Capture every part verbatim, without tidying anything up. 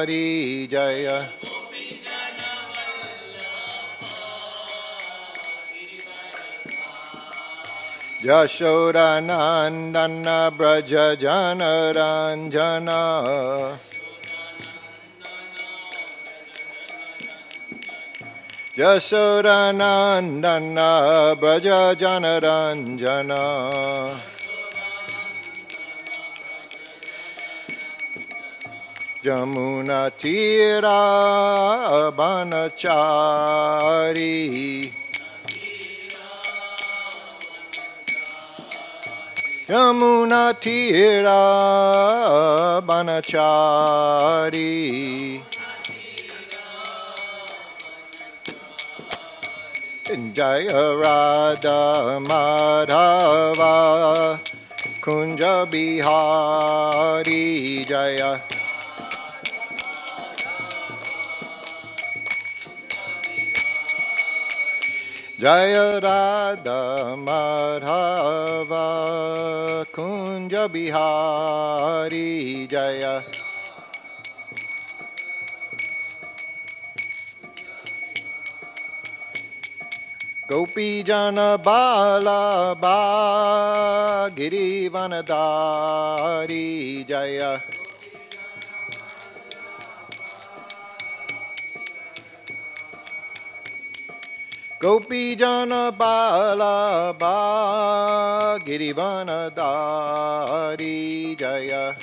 Hari Jaya. Yashoda Nandana Braja Jana Ranjana. Yashoda Nandana Braja Jana Ranjana. Jamuna Tira Banachari. Yamuna Tira Banachari. Jaya Radha Madhava Kunja Bihari Jaya. Jaya Radha Madhava Kunja Bihari Jaya. Gopi Jana Bala Ba Girivanadari Jaya. Gopi Jana Bala Ba Girivanadari Jaya.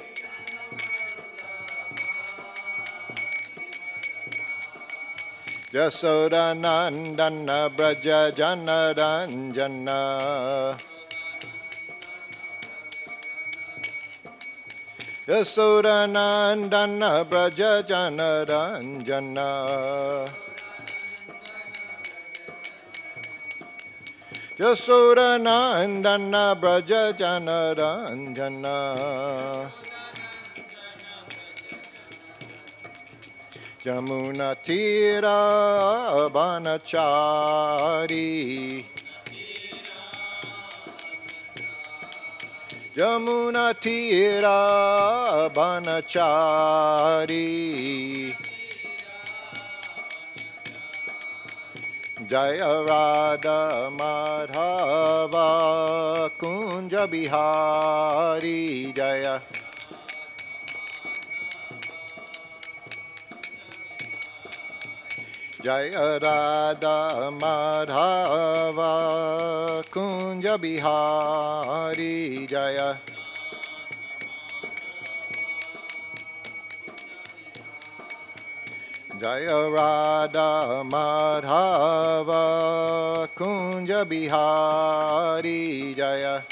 Yasoda Nandana Braja Jana Ranjana. Yasoda Nandana Braja Jana Ranjana. Yasoda Nandana Braja Jana Ranjana. Jamuna Tira Banachari. Jamuna Tira Banachari. Jaya Radha Madhava Kunja Bihari Jaya. Jaya Radha Madhava Kunja Bihari Jaya. Jaya Radha Madhava Kunja Bihari Jaya.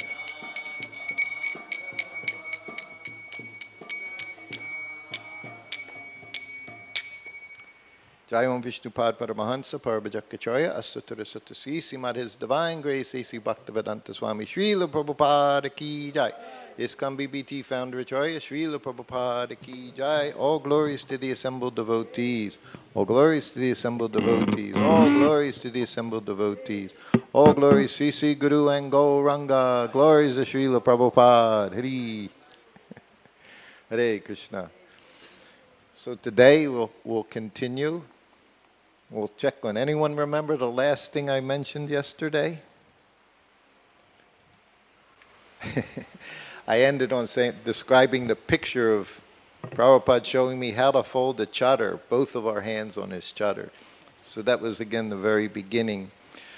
Jai Om Vishnupad Paramahansa Parabhajakacharya Asatura Satasi Simad His Divine Grace A C Bhaktivedanta Swami Srila Prabhupada Ki Jai. ISKCON B B T Founder Acharya Srila Prabhupada Ki Jai. All glories to the assembled devotees. All glories to the assembled devotees. All glories to the assembled devotees. All glories Sri Sri Guru and Gauranga. Glories to Srila Prabhupada. Hari. Hare Krishna. So today we'll, we'll continue. We'll check on. Anyone remember the last thing I mentioned yesterday? I ended on saying, describing the picture of Prabhupada showing me how to fold the chadar, both of our hands on his chadar. So that was again the very beginning.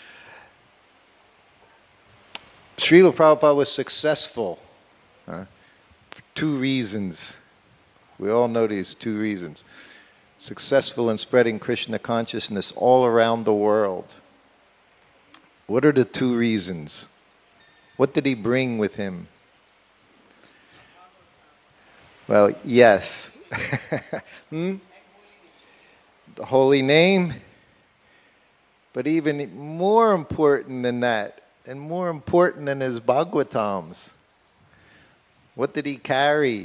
Srila Prabhupada was successful uh, for two reasons. We all know these two reasons. Successful in spreading Krishna consciousness all around the world. What are the two reasons? What did he bring with him? Well, yes. hmm? The holy name. But even more important than that, and more important than his Bhagavatams, what did he carry?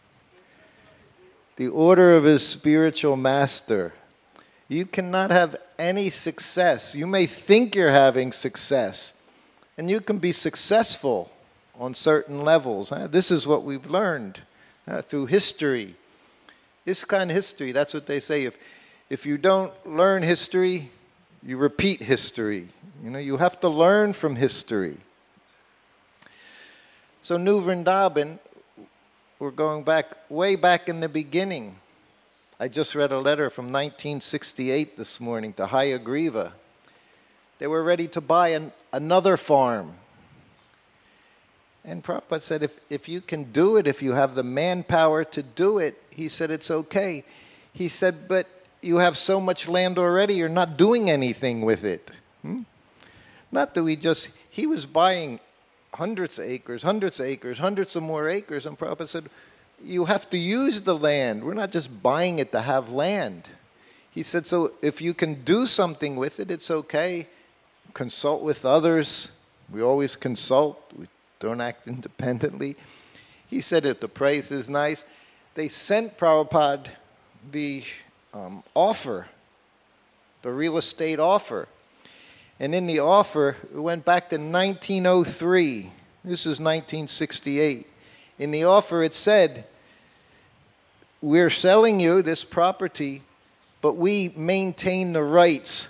The order of his spiritual master. You cannot have any success. You may think you're having success, and you can be successful on certain levels. This is what we've learned uh, through history. ISKCON history, that's what they say. If, if you don't learn history, you repeat history. You know, you have to learn from history. So New Vrindavan, we're going back, way back in the beginning. I just read a letter from nineteen sixty-eight this morning to Hayagriva. They were ready to buy an, another farm. And Prabhupada said, if, if you can do it, if you have the manpower to do it, he said, it's okay. He said, but you have so much land already, you're not doing anything with it. Hmm? Not that we just, he was buying hundreds of acres, hundreds of acres, hundreds of more acres, and Prabhupada said, you have to use the land. We're not just buying it to have land. He said, so if you can do something with it, it's okay. Consult with others. We always consult. We don't act independently. He said, if the price is nice, they sent Prabhupada the um, offer, the real estate offer. And in the offer, it went back to nineteen oh three. This is nineteen sixty-eight. In the offer, it said, we're selling you this property, but we maintain the rights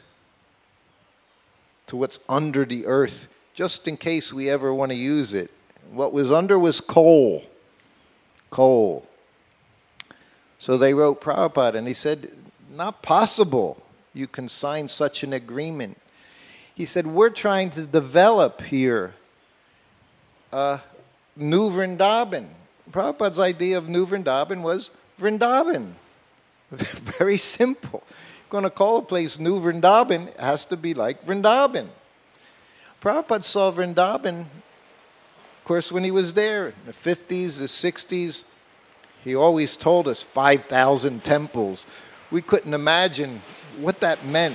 to what's under the earth, just in case we ever want to use it. What was under was coal. Coal. So they wrote Prabhupada, and he said, not possible you can sign such an agreement. He said, we're trying to develop here uh, New Vrindavan. Prabhupada's idea of New Vrindavan was Vrindavan. Very simple. Going to call a place New Vrindavan, it has to be like Vrindavan. Prabhupada saw Vrindavan, of course, when he was there in the fifties, the sixties. He always told us five thousand temples. We couldn't imagine what that meant.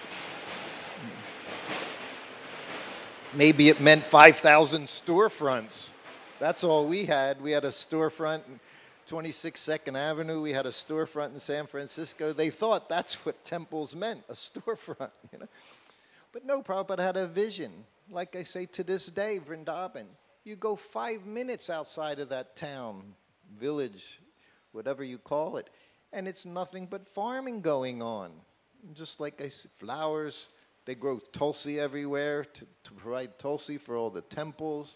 Maybe it meant five thousand storefronts. That's all we had. We had a storefront in twenty-six second Avenue. We had a storefront in San Francisco. They thought that's what temples meant, a storefront, you know. But no, Prabhupada had a vision. Like I say, to this day, Vrindavan, you go five minutes outside of that town, village, whatever you call it, and it's nothing but farming going on. Just like I said, flowers. They grow tulsi everywhere to, to provide tulsi for all the temples.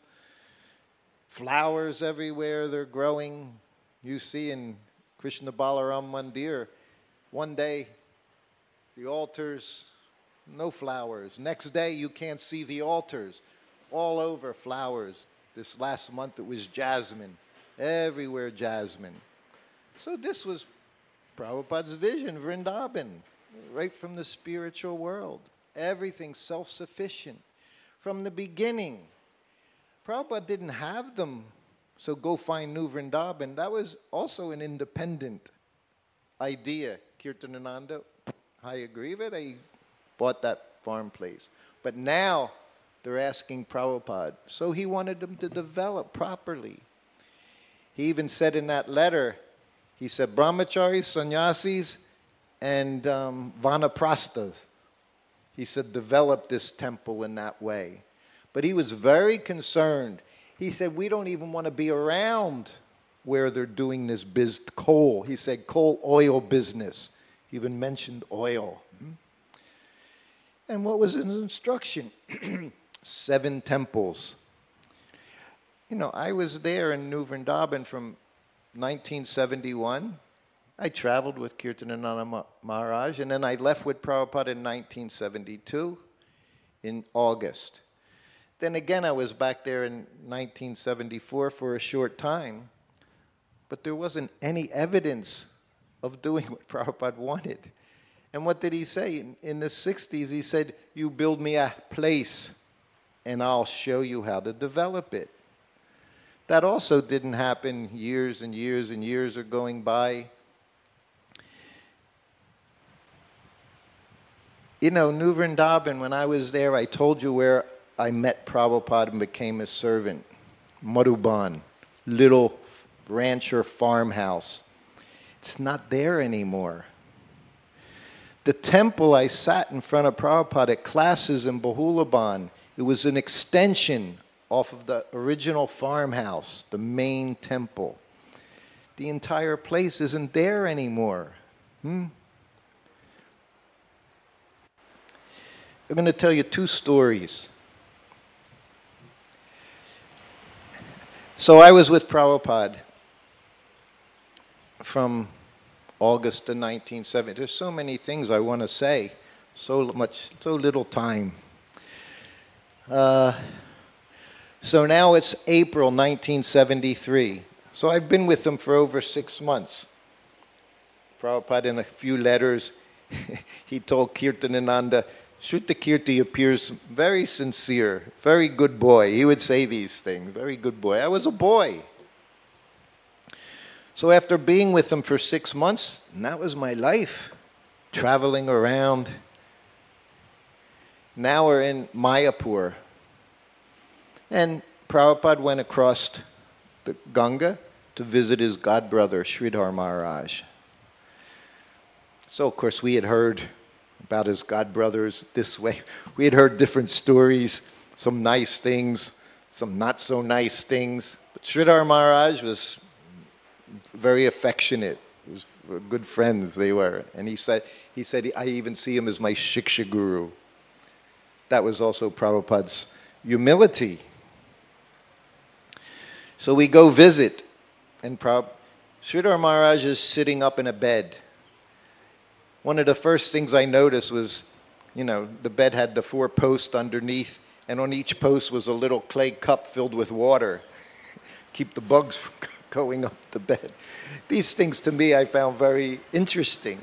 Flowers everywhere they're growing. You see in Krishna Balaram Mandir, one day the altars, no flowers. Next day you can't see the altars. All over flowers. This last month it was jasmine. Everywhere jasmine. So this was Prabhupada's vision, Vrindavan, right from the spiritual world. Everything self-sufficient. From the beginning. Prabhupada didn't have them, so go find New Vrindavan. That was also an independent idea. Kirtanananda, Hayagriva, they bought that farm place. But now they're asking Prabhupada. So he wanted them to develop properly. He even said in that letter, he said, brahmacharis, sannyasis, and um, vanaprasthas. He said, develop this temple in that way. But he was very concerned. He said, we don't even want to be around where they're doing this biz coal. He said, coal oil business. He even mentioned oil. And what was his instruction? Seven temples. You know, I was there in New Vrindavan from nineteen seventy-one. I traveled with Kirtanananda Maharaj, and then I left with Prabhupada in nineteen seventy-two in August. Then again, I was back there in nineteen seventy-four for a short time, but there wasn't any evidence of doing what Prabhupada wanted. And what did he say? In, in the sixties, he said, you build me a place, and I'll show you how to develop it. That also didn't happen. Years and years and years are going by. You know, New Vrindavan, when I was there, I told you where I met Prabhupada and became his servant. Madhuban, little rancher farmhouse. It's not there anymore. The temple, I sat in front of Prabhupada at classes in Bahulaban. It was an extension off of the original farmhouse, the main temple. the entire place isn't there anymore. Hmm? I'm going to tell you two stories. So I was with Prabhupada from August of nineteen seventy. There's so many things I want to say, so much, so little time. Uh, so now it's April nineteen seventy-three. So I've been with them for over six months. Prabhupada, in a few letters, he told Kirtanananda, Shrutta Kirti appears very sincere, very good boy. He would say these things, very good boy. I was a boy. So after being with them for six months, and that was my life, traveling around. Now we're in Mayapur. And Prabhupada went across the Ganga to visit his godbrother, Sridhar Maharaj. So, of course, we had heard about his godbrothers this way. We had heard different stories, some nice things, some not so nice things. But Sridhar Maharaj was very affectionate. He was good friends they were. And he said, he said, I even see him as my Shiksha Guru. That was also Prabhupada's humility. So we go visit, and Prabhupada, Sridhar Maharaj is sitting up in a bed. One of the first things I noticed was, you know, the bed had the four posts underneath, and on each post was a little clay cup filled with water. Keep the bugs from going up the bed. These things to me I found very interesting.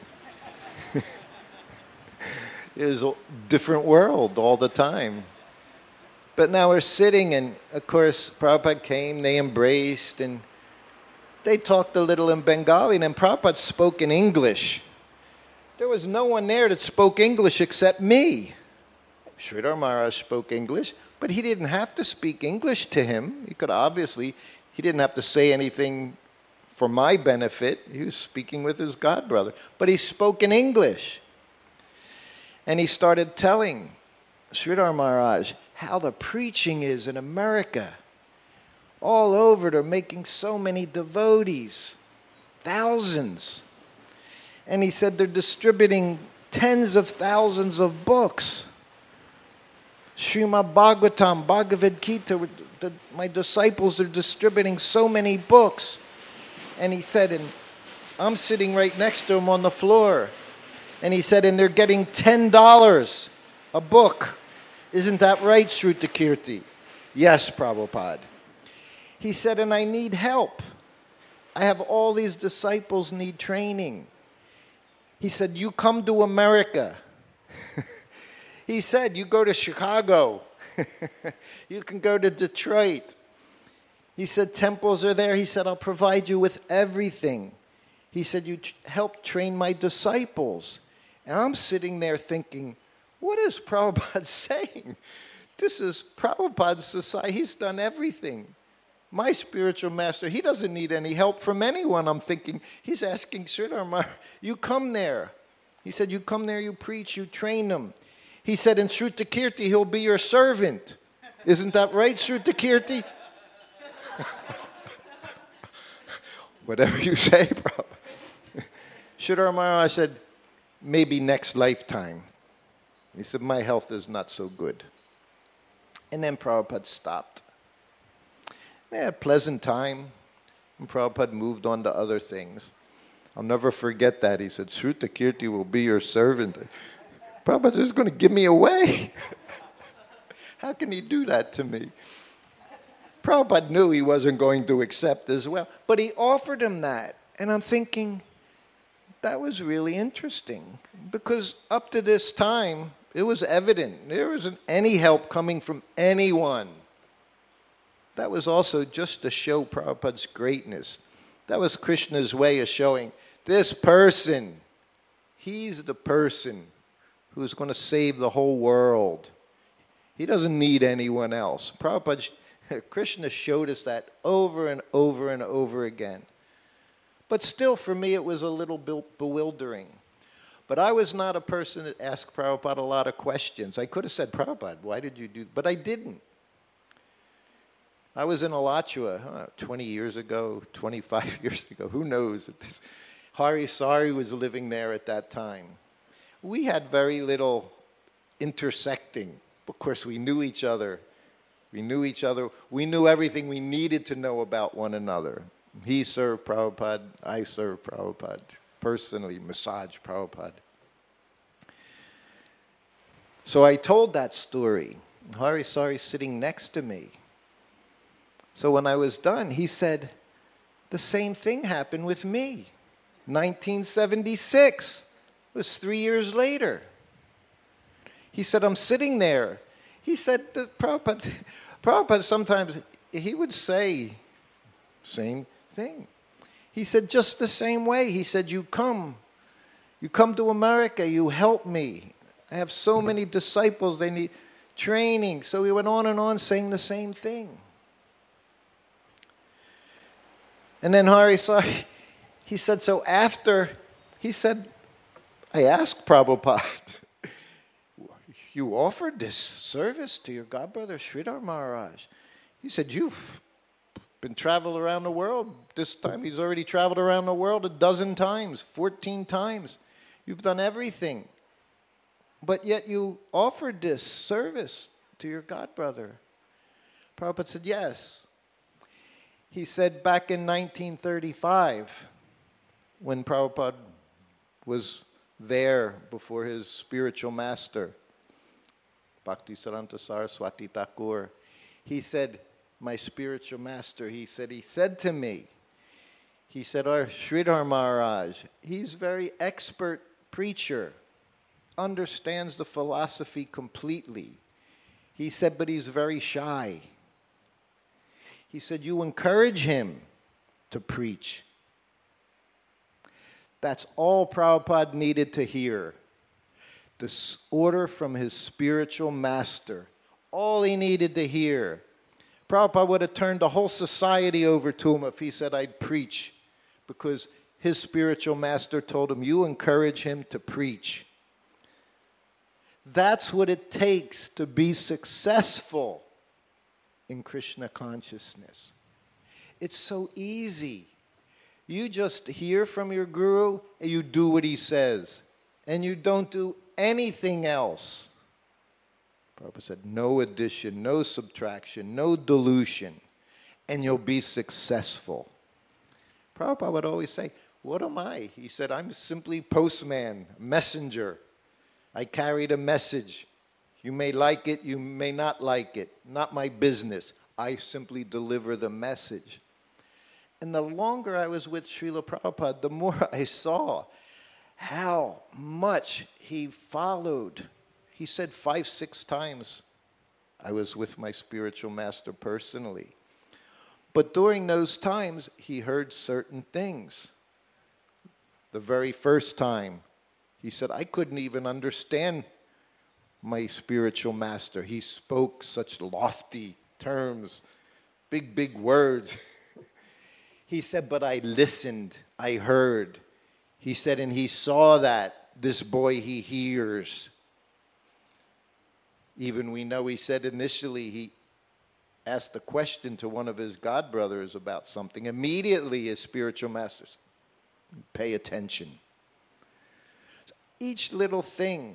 It was a different world all the time. But now we're sitting, and of course Prabhupada came, they embraced, and they talked a little in Bengali, and then Prabhupada spoke in English. There was no one there that spoke English except me. Sridhar Maharaj spoke English, but he didn't have to speak English to him. He could obviously, he didn't have to say anything for my benefit. He was speaking with his godbrother. But he spoke in English. And he started telling Sridhar Maharaj how the preaching is in America. All over, they're making so many devotees, thousands. And he said they're distributing tens of thousands of books. Srimad Bhagavatam, Bhagavad Gita, the, my disciples are distributing so many books. And he said, and I'm sitting right next to him on the floor. And he said, and they're getting ten dollars a book. Isn't that right, Shrutta Kirti? Yes, Prabhupada. He said, and I need help. I have all these disciples need training. He said, you come to America. He said, you go to Chicago. You can go to Detroit. He said, temples are there. He said, I'll provide you with everything. He said, you t- help train my disciples. And I'm sitting there thinking, what is Prabhupada saying? This is Prabhupada's society. He's done everything. My spiritual master, he doesn't need any help from anyone. I'm thinking, he's asking Sridhar Maharaj, you come there. He said, you come there, you preach, you train them. He said, in Shrutta Kirti, he'll be your servant. Isn't that right, Shrutta Kirti? Whatever you say, Prabhupada. Sridhar Maharaj said, maybe next lifetime. He said, my health is not so good. And then Prabhupada stopped. They had a pleasant time, and Prabhupada moved on to other things. I'll never forget that. He said, Shrutta Kirti will be your servant. Prabhupada is going to give me away. How can he do that to me? Prabhupada knew he wasn't going to accept as well, but he offered him that. And I'm thinking, that was really interesting, because up to this time, it was evident there wasn't any help coming from anyone. That was also just to show Prabhupada's greatness. That was Krishna's way of showing this person, he's the person who's going to save the whole world. He doesn't need anyone else. Prabhupada, Krishna showed us that over and over and over again. But still, for me, it was a little bewildering. But I was not a person that asked Prabhupada a lot of questions. I could have said, Prabhupada, why did you do? But I didn't. I was in Alachua uh, twenty years ago, twenty-five years ago, who knows? This, Hari Sari was living there at that time. We had very little intersecting. Of course, we knew each other. We knew each other. We knew everything we needed to know about one another. He served Prabhupada, I served Prabhupada. Personally, massage Prabhupada. So I told that story. Hari Sari sitting next to me. So when I was done, he said, the same thing happened with me. nineteen seventy-six. It was three years later. He said, I'm sitting there. He said, Prabhupada, Prabhupada sometimes, he would say, same thing. He said, just the same way. He said, you come. You come to America. You help me. I have so many disciples. They need training. So he went on and on saying the same thing. And then Hari Sari, he said, so after, he said, I asked Prabhupada, you offered this service to your godbrother Sridhar Maharaj. He said, you've been traveling around the world. This time he's already traveled around the world a dozen times, fourteen times. You've done everything. But yet you offered this service to your godbrother. Prabhupada said, yes. He said back in nineteen thirty-five, when Prabhupada was there before his spiritual master, Bhaktisiddhanta Saraswati Thakur, he said, my spiritual master, he said, he said to me, he said, our Sridhar Maharaj, he's very expert preacher, understands the philosophy completely. He said, but he's very shy. He said, you encourage him to preach. That's all Prabhupada needed to hear. This order from his spiritual master. All he needed to hear. Prabhupada would have turned the whole society over to him if he said, I'd preach. Because his spiritual master told him, you encourage him to preach. That's what it takes to be successful in Krishna consciousness. It's so easy. You just hear from your guru and you do what he says. And you don't do anything else. Prabhupada said, no addition, no subtraction, no dilution, and you'll be successful. Prabhupada would always say, what am I? He said, I'm simply postman, messenger. I carried a message. You may like it, you may not like it. Not my business. I simply deliver the message. And the longer I was with Srila Prabhupada, the more I saw how much he followed. He said five, six times I was with my spiritual master personally. But during those times, he heard certain things. The very first time, he said, I couldn't even understand my spiritual master. He spoke such lofty terms, big, big words. He said, but I listened, I heard. He said, and he saw that this boy, he hears. Even we know he said initially he asked a question to one of his godbrothers about something. Immediately his spiritual master said, pay attention. Each little thing.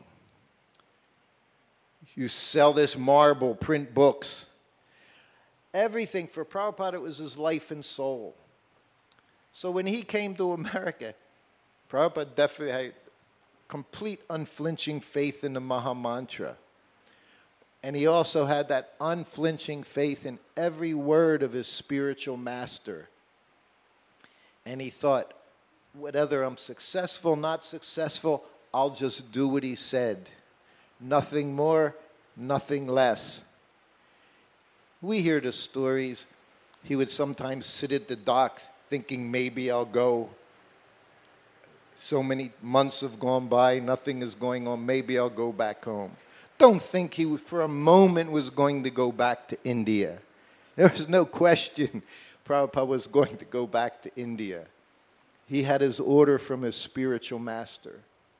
You sell this marble, print books. Everything. For Prabhupada, it was his life and soul. So when he came to America, Prabhupada definitely had complete unflinching faith in the Maha Mantra. And he also had that unflinching faith in every word of his spiritual master. And he thought, whether I'm successful, not successful, I'll just do what he said. Nothing more, nothing less. We hear the stories. He would sometimes sit at the dock thinking maybe I'll go. So many months have gone by, nothing is going on, maybe I'll go back home. Don't think he for a moment was going to go back to India. There was no question Prabhupada was going to go back to India. He had his order from his spiritual master.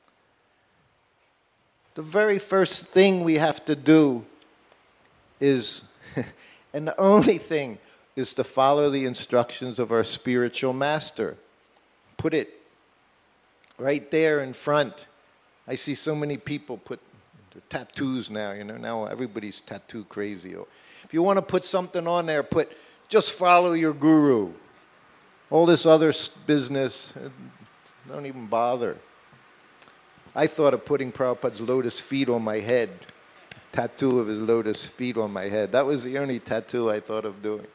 The very first thing we have to do is, and the only thing, is to follow the instructions of our spiritual master. Put it right there in front. I see so many people put tattoos now, you know, now everybody's tattoo crazy. If you want to put something on there, put, just follow your guru. All this other business, don't even bother. I thought of putting Prabhupada's lotus feet on my head, tattoo of his lotus feet on my head. That was the only tattoo I thought of doing.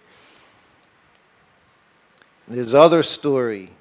There's other story.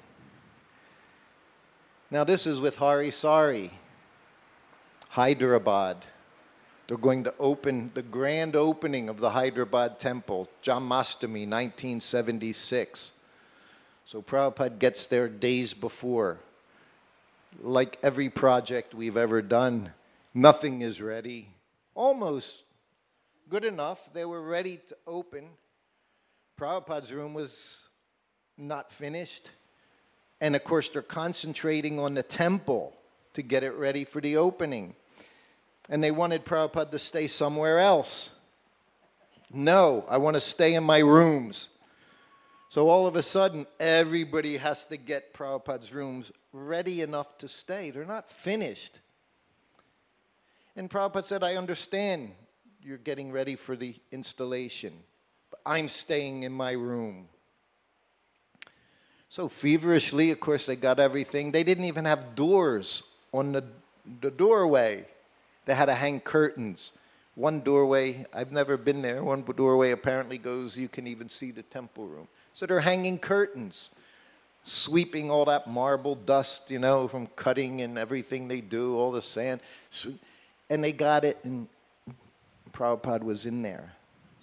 Now this is with Hari Sari, Hyderabad. They're going to open the grand opening of the Hyderabad temple, Janmashtami, nineteen seventy-six. So Prabhupada gets there days before. Like every project we've ever done, nothing is ready. Almost good enough. They were ready to open. Prabhupada's room was not finished. And of course, they're concentrating on the temple to get it ready for the opening. And they wanted Prabhupada to stay somewhere else. No, I want to stay in my rooms. So all of a sudden, everybody has to get Prabhupada's rooms ready enough to stay. They're not finished. And Prabhupada said, I understand you're getting ready for the installation, but I'm staying in my room. So feverishly, of course, they got everything. They didn't even have doors on the, the doorway. They had to hang curtains. One doorway, I've never been there, one doorway apparently goes, you can even see the temple room. So they're hanging curtains, sweeping all that marble dust, you know, from cutting and everything they do, all the sand. And they got it, and Prabhupada was in there.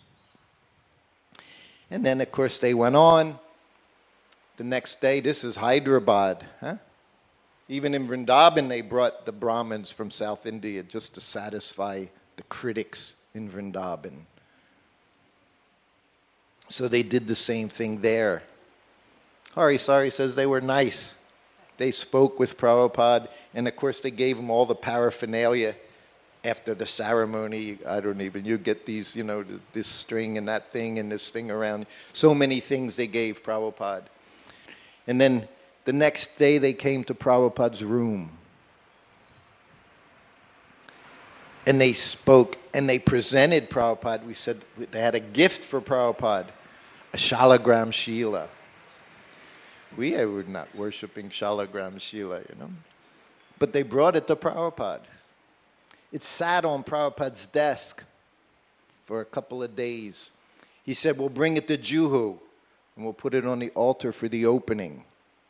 And then, of course, they went on. The next day, this is Hyderabad, huh? Even in Vrindavan, they brought the Brahmins from South India just to satisfy the critics in Vrindavan. So they did the same thing there. Hari Sari says they were nice. They spoke with Prabhupada, and of course they gave him all the paraphernalia after the ceremony. I don't even, you get these, you know, this string and that thing and this thing around. So many things they gave Prabhupada. And then the next day they came to Prabhupada's room. And they spoke and they presented Prabhupada. We said they had a gift for Prabhupada, a Shalagram Shila. We were not worshipping Shalagram Shila, you know. But they brought it to Prabhupada. It sat on Prabhupada's desk for a couple of days. He said, we'll bring it to Juhu and we'll put it on the altar for the opening.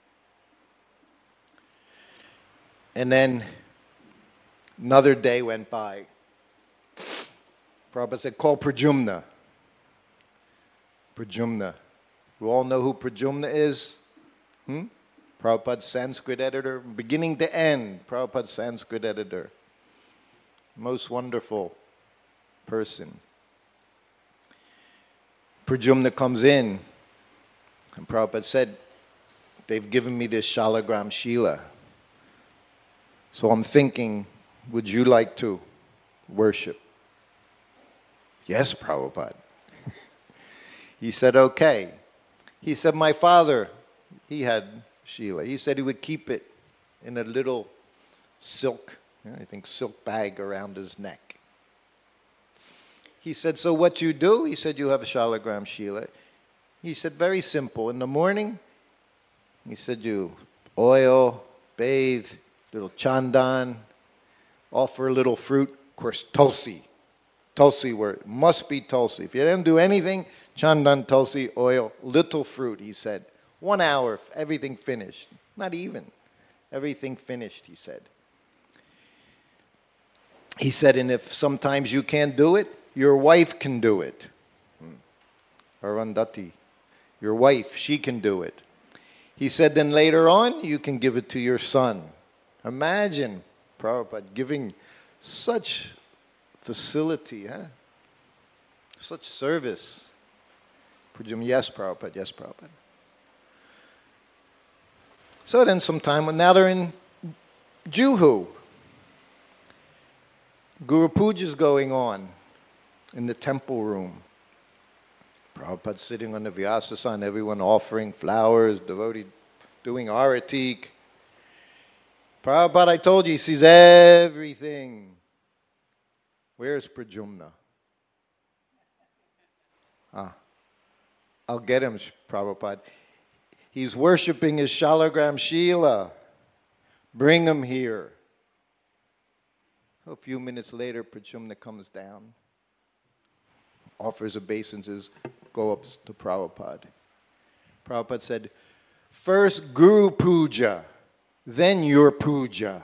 And then another day went by. Prabhupada said, call Pradyumna. Pradyumna. You all know who Pradyumna is? Hmm? Prabhupada's Sanskrit editor. Beginning to end, Prabhupada's Sanskrit editor. Most wonderful person. Pradyumna comes in, and Prabhupada said, they've given me this Shalagram Shila. So I'm thinking, would you like to worship? Yes, Prabhupada. He said, okay. He said, my father, he had Shila. He said he would keep it in a little silk, I think silk bag around his neck. He said, so what you do? He said, you have a Shalagram Shila. He said, very simple. In the morning, he said, you oil, bathe, little chandan, offer a little fruit. Of course, tulsi. Tulsi word. Must be tulsi. If you didn't do anything, chandan, tulsi, oil, little fruit, he said. One hour, everything finished. Not even. Everything finished, he said. He said, and if sometimes you can't do it, your wife can do it. Arundhati. Your wife, she can do it. He said, then later on, you can give it to your son. Imagine Prabhupada giving such facility, huh? Such service. Yes, Prabhupada, yes, Prabhupada. So then some time, now they're in Juhu. Guru Puja is going on in the temple room. Prabhupada sitting on the Vyasasana, everyone offering flowers, devotee doing arati. Prabhupada, I told you, he sees everything. Where's Pradyumna? Ah, I'll get him, Prabhupada. He's worshiping his Shalagram Shila. Bring him here. A few minutes later, Pradyumna comes down, offers obeisances, go up to Prabhupada. Prabhupada said, first Guru Puja, then your puja.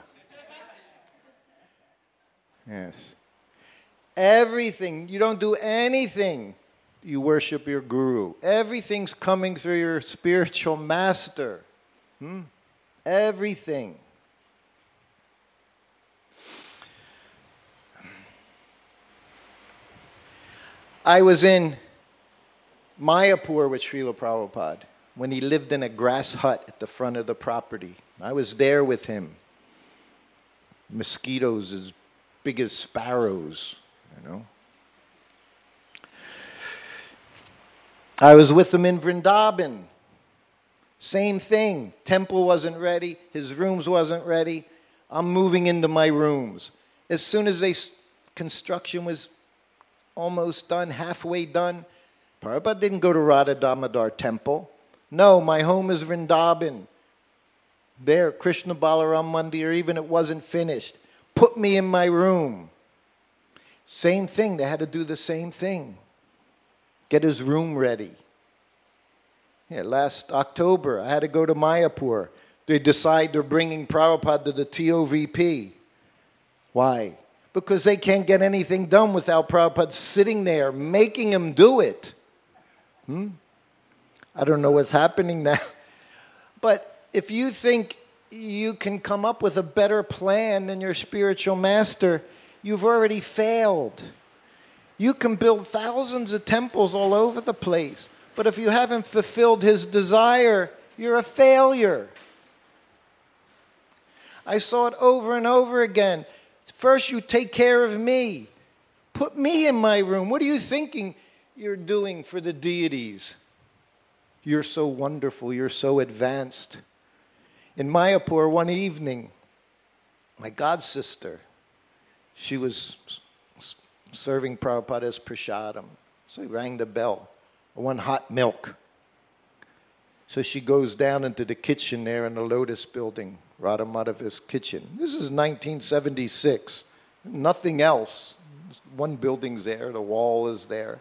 Yes. Everything, you don't do anything, you worship your Guru. Everything's coming through your spiritual master. Hmm? Everything. I was in Mayapur with Srila Prabhupada when he lived in a grass hut at the front of the property. I was there with him. Mosquitoes as big as sparrows, you know. I was with him in Vrindavan. Same thing. Temple wasn't ready. His rooms wasn't ready. I'm moving into my rooms. As soon as they construction was almost done, halfway done, Prabhupada didn't go to Radha Damodar temple. No, my home is Vrindavan. There, Krishna Balaram Mandir, even it wasn't finished. Put me in my room. Same thing, they had to do the same thing. Get his room ready. Yeah, last October, I had to go to Mayapur. They decide they're bringing Prabhupada to the T O V P. Why? Because they can't get anything done without Prabhupada sitting there, making him do it. Hmm? I don't know what's happening now. But if you think you can come up with a better plan than your spiritual master, you've already failed. You can build thousands of temples all over the place, but if you haven't fulfilled his desire, you're a failure. I saw it over and over again. First, you take care of me. Put me in my room. What are you thinking you're doing for the deities? You're so wonderful. You're so advanced. In Mayapur one evening, my god sister, she was serving Prabhupada as prasadam. So he rang the bell. I want hot milk. So she goes down into the kitchen there in the Lotus building, Radha Madhava's kitchen. This is nineteen seventy-six. Nothing else. One building's there, the wall is there.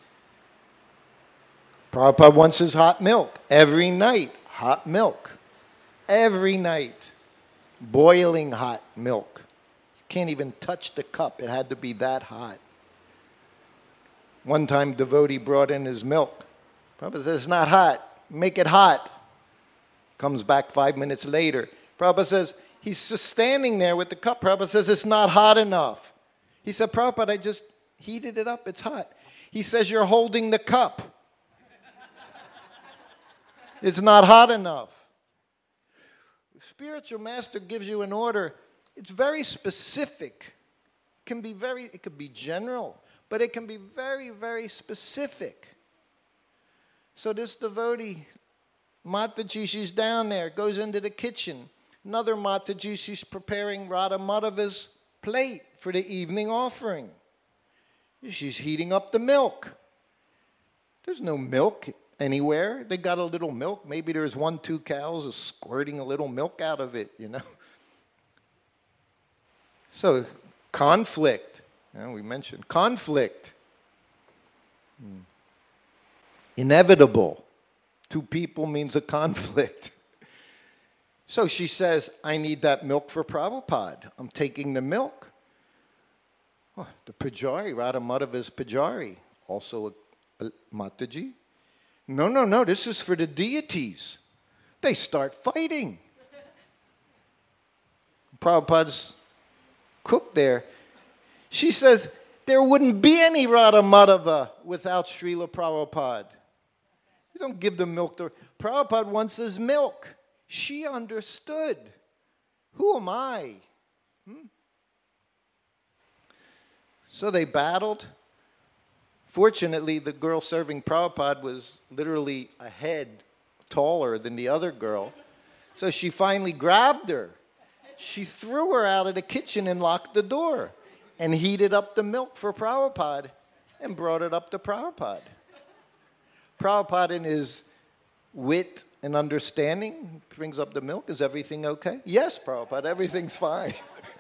Prabhupada wants his hot milk. Every night, hot milk. Every night. Boiling hot milk. You can't even touch the cup. It had to be that hot. One time, devotee brought in his milk. Prabhupada says, it's not hot. Make it hot. Comes back five minutes later. Prabhupada says, he's just standing there with the cup. Prabhupada says, it's not hot enough. He said, Prabhupada, I just heated it up. It's hot. He says, you're holding the cup. It's not hot enough. If spiritual master gives you an order, it's very specific. It can be very, it could be general, but it can be very, very specific. So this devotee, Mataji, she's down there, goes into the kitchen. Another Mataji, she's preparing Radha Madhava's plate for the evening offering. She's heating up the milk. There's no milk anywhere. They got a little milk. Maybe there's one, two cows squirting a little milk out of it, you know. So, conflict. You know, we mentioned conflict. Hmm. Inevitable. Two people means a conflict. So she says, I need that milk for Prabhupada. I'm taking the milk. Oh, the Pujari, Radha Madhava's Pujari, also a, a Mataji. No, no, no, this is for the deities. They start fighting. Prabhupada's cook there. She says, there wouldn't be any Radha Madhava without Srila Prabhupada. You don't give the milk to... Prabhupada wants his milk. She understood. Who am I? Hmm? So they battled. Fortunately, the girl serving Prabhupada was literally a head taller than the other girl. So she finally grabbed her. She threw her out of the kitchen and locked the door and heated up the milk for Prabhupada and brought it up to Prabhupada. Prabhupada, in his wit and understanding, brings up the milk. Is everything okay? Yes, Prabhupada, everything's fine.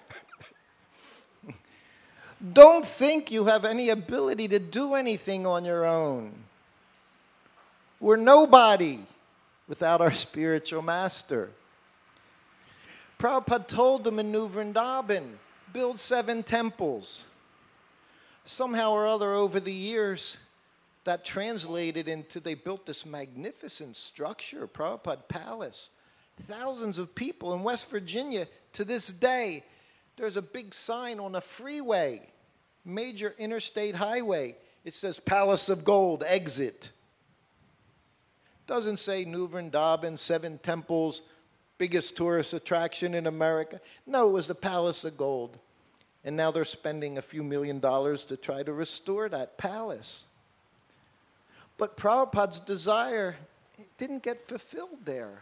Don't think you have any ability to do anything on your own. We're nobody without our spiritual master. Prabhupada told them in New Vrindavan, build seven temples. Somehow or other over the years, that translated into, they built this magnificent structure, Prabhupada Palace. Thousands of people in West Virginia to this day. There's a big sign on a freeway, major interstate highway. It says Palace of Gold, exit. Doesn't say New Vrindavan, seven temples, biggest tourist attraction in America. No, it was the Palace of Gold. And now they're spending a few million dollars to try to restore that palace. But Prabhupada's desire didn't get fulfilled there.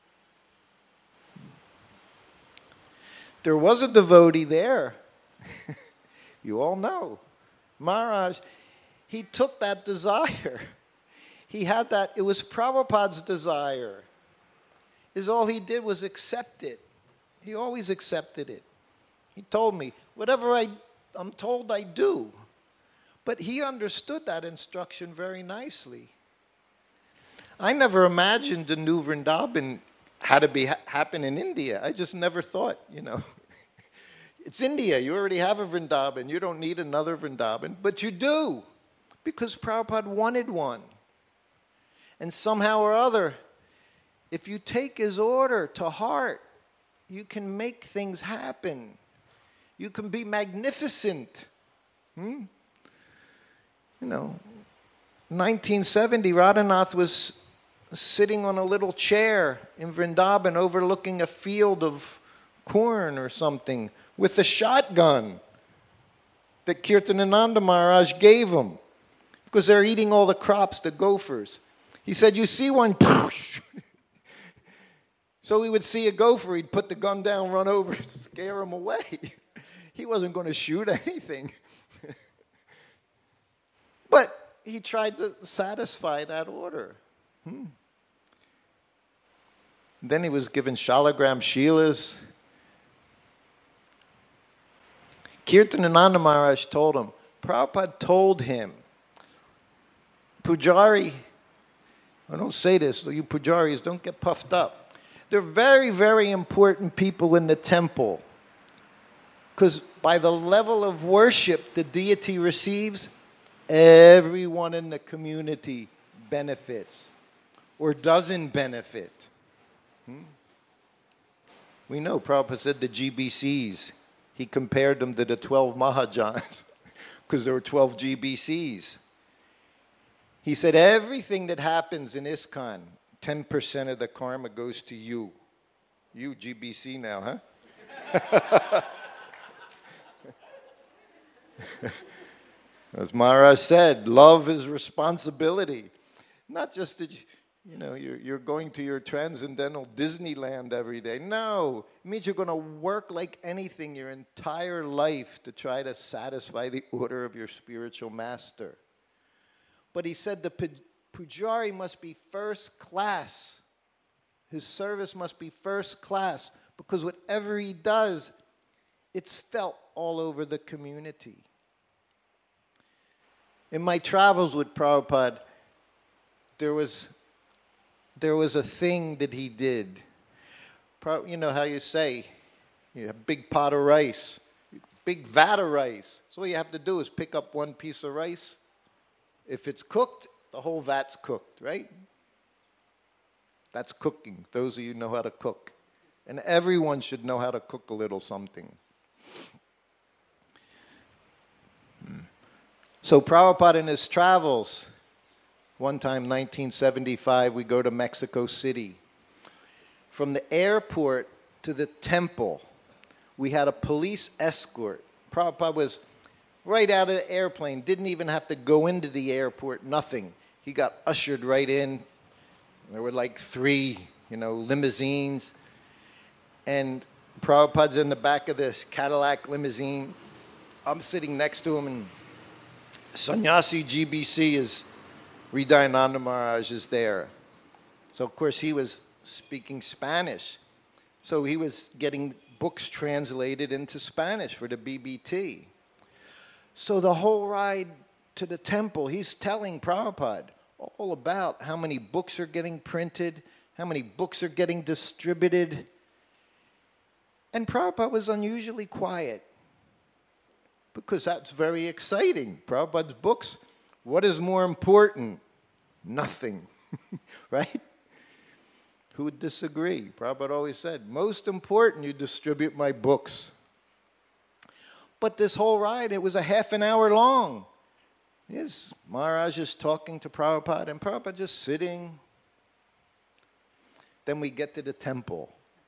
There was a devotee there. You all know. Maharaj, he took that desire. He had that, it was Prabhupada's desire. Is all he did was accept it. He always accepted it. He told me, whatever I, I'm told I do. But he understood that instruction very nicely. I never imagined the New Vrindavan had to be ha- happen in India. I just never thought, you know. It's India. You already have a Vrindavan. You don't need another Vrindavan. But you do, because Prabhupada wanted one. And somehow or other, if you take his order to heart, you can make things happen. You can be magnificent. Hmm? You know, nineteen seventy, Radhanath was sitting on a little chair in Vrindavan overlooking a field of corn or something with a shotgun that Kirtanananda Maharaj gave him because they're eating all the crops, the gophers. He said, you see one? So he would see a gopher, he'd put the gun down, run over, scare him away. He wasn't going to shoot anything. But he tried to satisfy that order. Hmm. Then he was given Shalagram Shilas. Kirtanananda Maharaj told him, Prabhupada told him, Pujari, I don't say this, so you Pujaris don't get puffed up. They're very, very important people in the temple. Because by the level of worship the deity receives, everyone in the community benefits or doesn't benefit. Hmm? We know Prabhupada said the G B Cs, he compared them to the twelve Mahajans because there were twelve G B Cs. He said everything that happens in ISKCON, ten percent of the karma goes to you. You G B C now, huh? As Maharaj said, love is responsibility. Not just that, you, you know, you're, you're going to your transcendental Disneyland every day. No, it means you're going to work like anything your entire life to try to satisfy the order of your spiritual master. But he said the pujari must be first class. His service must be first class because whatever he does, it's felt all over the community. In my travels with Prabhupada, there was, there was a thing that he did. You know how you say, you have a big pot of rice, big vat of rice. So all you have to do is pick up one piece of rice. If it's cooked, the whole vat's cooked, right? That's cooking. Those of you who know how to cook. And everyone should know how to cook a little something. So Prabhupada in his travels, one time, nineteen seventy-five, we go to Mexico City. From the airport to the temple, we had a police escort. Prabhupada was right out of the airplane. Didn't even have to go into the airport, nothing. He got ushered right in. There were like three, you know, limousines. And Prabhupada's in the back of this Cadillac limousine. I'm sitting next to him, and Sannyasi G B C is, Hridayananda Maharaj is there. So, of course, he was speaking Spanish. So he was getting books translated into Spanish for the B B T. So the whole ride to the temple, he's telling Prabhupada all about how many books are getting printed, how many books are getting distributed. And Prabhupada was unusually quiet because that's very exciting. Prabhupada's books, what is more important? Nothing, right? Who would disagree? Prabhupada always said, most important, you distribute my books. But this whole ride, it was a half an hour long. Yes, Maharaj is talking to Prabhupada, and Prabhupada just sitting. Then we get to the temple.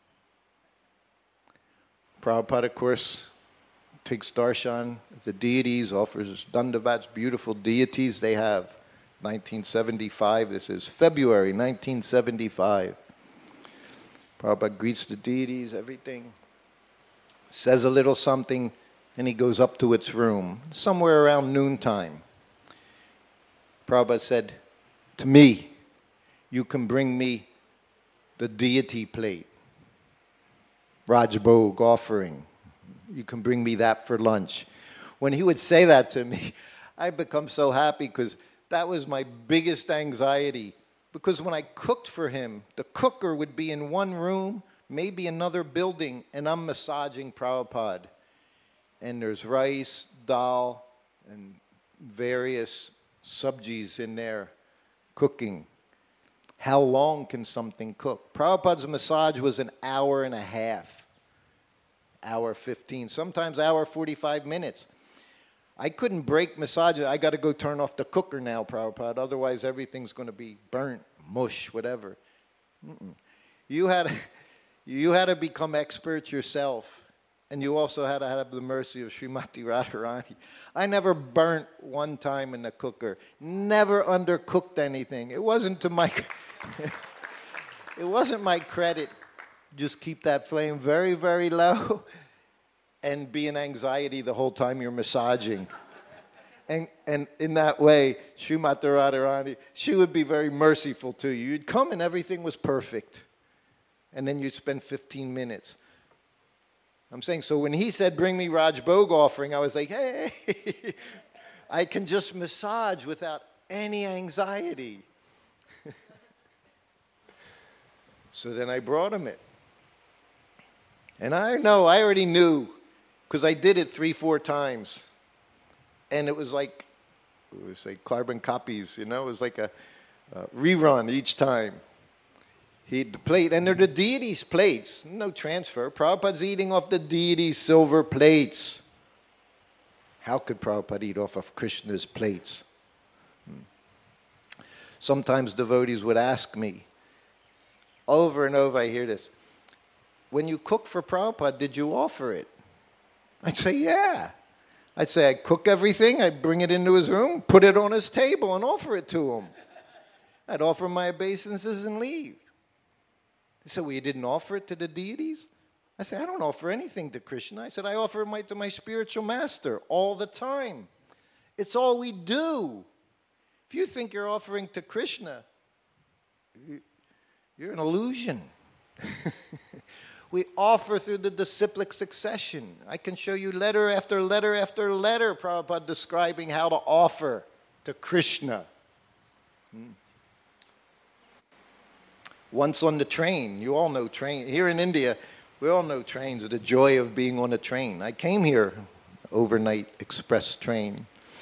Prabhupada, of course, takes darshan of the deities, offers dandavats, beautiful deities they have. nineteen seventy-five, this is February nineteen seventy-five. Prabhupada greets the deities, everything, says a little something, and he goes up to its room, somewhere around noontime. Prabhupada said, to me, you can bring me the deity plate, Rajbhog offering. You can bring me that for lunch. When he would say that to me, I'd become so happy because that was my biggest anxiety. Because when I cooked for him, the cooker would be in one room, maybe another building, and I'm massaging Prabhupada. And there's rice, dal, and various sabjis in there cooking. How long can something cook? Prabhupada's massage was an hour and a half, hour fifteen, sometimes hour forty-five minutes. I couldn't break massages. I got to go turn off the cooker now, Prabhupada, otherwise everything's going to be burnt, mush, whatever. Mm-mm. You had, you had to become expert yourself. And you also had to have the mercy of Srimati Radharani. I never burnt one time in the cooker. Never undercooked anything. It wasn't to my, it wasn't my credit. Just keep that flame very, very low and be in anxiety the whole time you're massaging. And, and in that way, Srimati Radharani, she would be very merciful to you. You'd come and everything was perfect. And then you'd spend fifteen minutes. I'm saying, so when he said, bring me Rajbhog offering, I was like, hey, I can just massage without any anxiety. So then I brought him it. And I know, I already knew, because I did it three, four times. And it was like, it was like carbon copies, you know, it was like a, a rerun each time. He'd the plate, and they're the deities' plates, no transfer. Prabhupada's eating off the deities' silver plates. How could Prabhupada eat off of Krishna's plates? Hmm. Sometimes devotees would ask me, over and over I hear this, when you cook for Prabhupada, did you offer it? I'd say, yeah. I'd say, I'd cook everything, I'd bring it into his room, put it on his table, and offer it to him. I'd offer my obeisances and leave. He said, well, you didn't offer it to the deities? I said, I don't offer anything to Krishna. I said, I offer it to my spiritual master all the time. It's all we do. If you think you're offering to Krishna, you're an illusion. We offer through the disciplic succession. I can show you letter after letter after letter, Prabhupada describing how to offer to Krishna. Hmm. Once on the train, you all know train. Here in India, we all know trains, the joy of being on a train. I came here, overnight express train.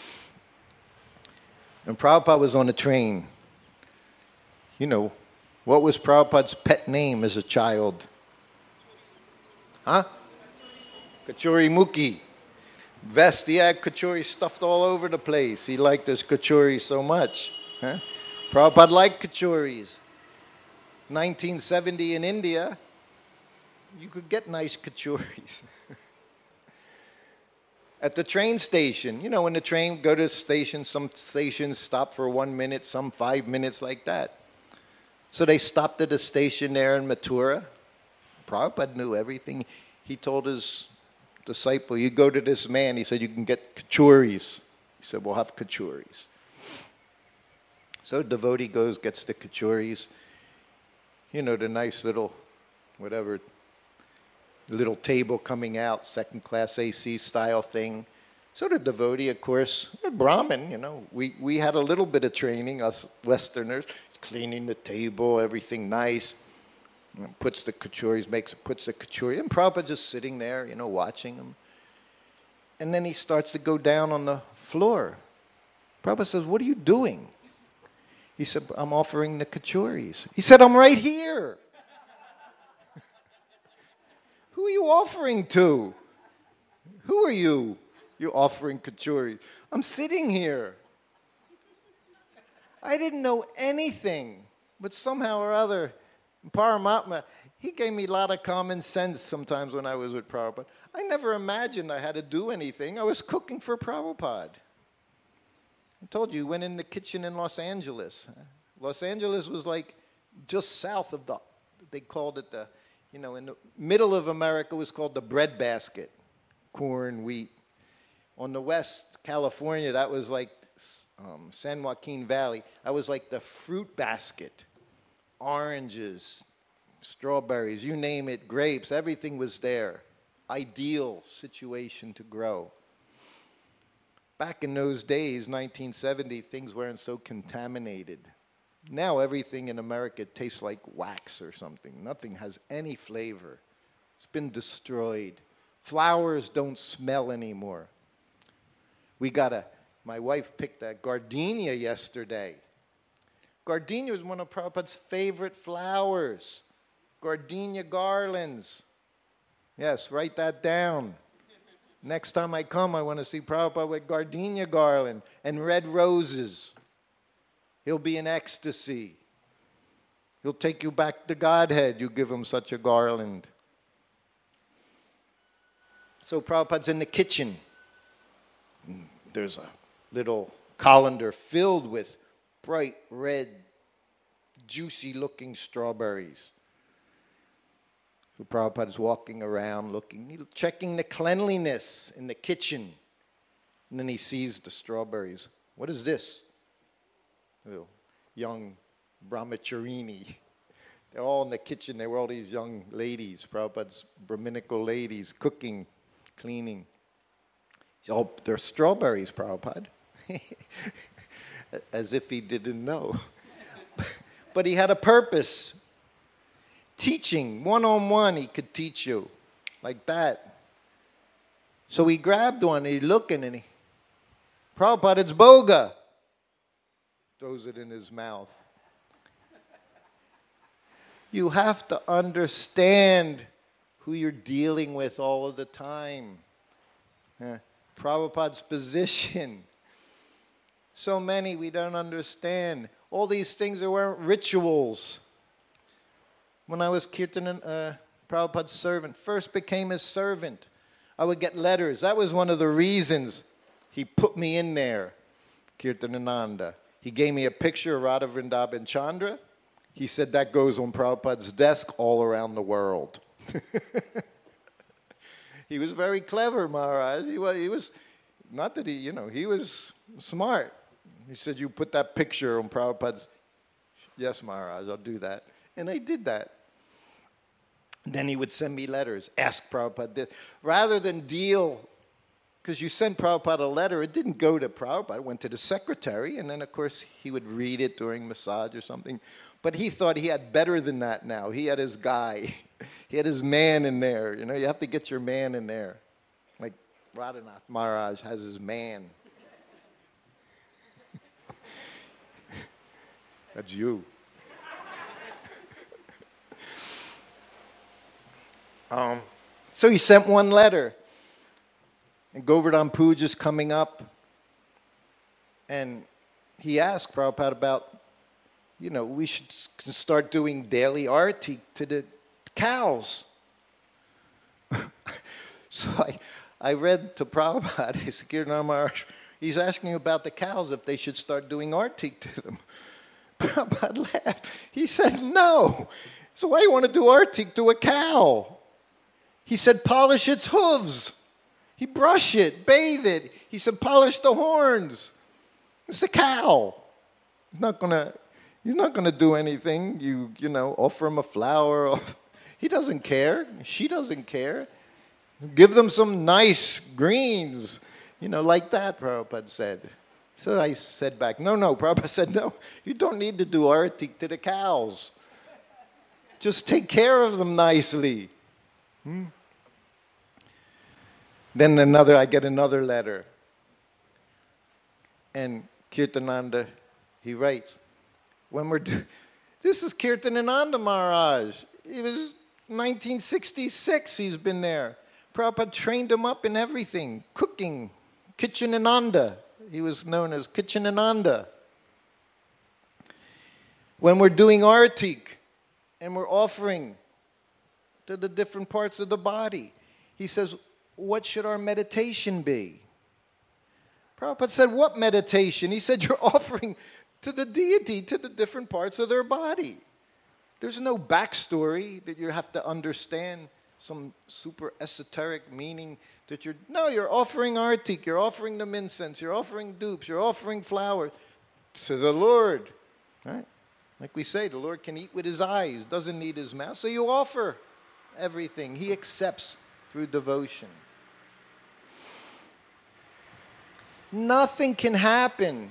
And Prabhupada was on a train. You know, what was Prabhupada's pet name as a child? Huh? Kachori Mukhi. Vest, he had kachori stuffed all over the place. He liked his kachori so much. Huh? Prabhupada liked kachoris. nineteen seventy in India, you could get nice kachoris. At the train station. You know, when the train go to the station, some stations stop for one minute, some five minutes like that. So they stopped at a station there in Mathura. Prabhupada knew everything. He told his disciple, you go to this man, he said, you can get kachuris. He said, we'll have kachuris. So devotee goes, gets the kachuris. You know, the nice little, whatever, little table coming out, second class A C style thing. So the devotee, of course, a Brahmin, you know, we, we had a little bit of training, us Westerners, cleaning the table, everything nice. You know, puts the kachuris, makes, puts the kachuri, and Prabhupada just sitting there, you know, watching him. And then he starts to go down on the floor. Prabhupada says, what are you doing? He said, I'm offering the kachuris. He said, I'm right here. Who are you offering to? Who are you? You're offering kachuri. I'm sitting here. I didn't know anything, but somehow or other, Paramatma, he gave me a lot of common sense sometimes when I was with Prabhupada. I never imagined I had to do anything. I was cooking for Prabhupada. I told you, went in the kitchen in Los Angeles. Los Angeles was like just south of the, they called it the, you know, in the middle of America was called the breadbasket, corn, wheat. On the west, California, that was like um, San Joaquin Valley. That was like the fruit basket, oranges, strawberries, you name it, grapes, everything was there. Ideal situation to grow. Back in those days, nineteen seventy, things weren't so contaminated. Now everything in America tastes like wax or something. Nothing has any flavor. It's been destroyed. Flowers don't smell anymore. We got a, my wife picked a gardenia yesterday. Gardenia is one of Prabhupada's favorite flowers. Gardenia garlands. Yes, write that down. Next time I come, I want to see Prabhupada with gardenia garland and red roses. He'll be in ecstasy. He'll take you back to Godhead. You give him such a garland. So Prabhupada's in the kitchen. There's a little colander filled with bright red, juicy-looking strawberries. So Prabhupada is walking around, looking, checking the cleanliness in the kitchen. And then he sees the strawberries. What is this? Little young brahmacharini. They're all in the kitchen. They were all these young ladies, Prabhupada's Brahminical ladies, cooking, cleaning. Oh, they're strawberries, Prabhupada. As if he didn't know. But he had a purpose. Teaching, one-on-one, he could teach you like that. So he grabbed one, and he's looking, and he, Prabhupada, it's boga. Throws it in his mouth. You have to understand who you're dealing with all of the time. Uh, Prabhupada's position. So many we don't understand. All these things that weren't rituals. When I was Kirtan, uh, Prabhupada's servant, first became his servant, I would get letters. That was one of the reasons he put me in there, Kirtanananda. He gave me a picture of Radha Vrindavan Chandra. He said that goes on Prabhupada's desk all around the world. He was very clever, Maharaj. He was, he was, not that he, you know, he was smart. He said, you put that picture on Prabhupada's, yes, Maharaj, I'll do that. And I did that. Then he would send me letters, ask Prabhupada this. Rather than deal, because you sent Prabhupada a letter, it didn't go to Prabhupada, it went to the secretary, and then of course he would read it during massage or something. But he thought he had better than that now. He had his guy. He had his man in there. You know, you have to get your man in there. Like Radhanath Maharaj has his man. That's you. Um, so he sent one letter. And Govardhan Puja is coming up. And he asked Prabhupada about, you know, we should start doing daily arati to the cows. So I, I read to Prabhupada, he said, Kirtan Maharaj, he's asking about the cows, if they should start doing artik to them. Prabhupada laughed. He said, no. So why do you want to do artik to a cow? He said, polish its hooves. He brush it, bathe it. He said, polish the horns. It's a cow. He's not gonna, he's not gonna do anything. You, you know, offer him a flower. He doesn't care. She doesn't care. Give them some nice greens, you know, like that, Prabhupada said. So I said back, no, no, Prabhupada said, no, you don't need to do artik to the cows. Just take care of them nicely. Hmm? Then another, I get another letter. And Kirtananda, he writes, when we're, do- this is Kirtananda Maharaj. It was nineteen sixty-six, he's been there. Prabhupada trained him up in everything, cooking, Kitchenananda. He was known as Kitchenananda. When we're doing artik and we're offering to the different parts of the body, he says, what should our meditation be? Prabhupada said, what meditation? He said, you're offering to the deity, to the different parts of their body. There's no backstory that you have to understand, some super esoteric meaning that you're, no, you're offering artik, you're offering them incense, you're offering dupes, you're offering flowers to the Lord. Right? Like we say, the Lord can eat with his eyes, doesn't need his mouth. So you offer everything. He accepts through devotion. Nothing can happen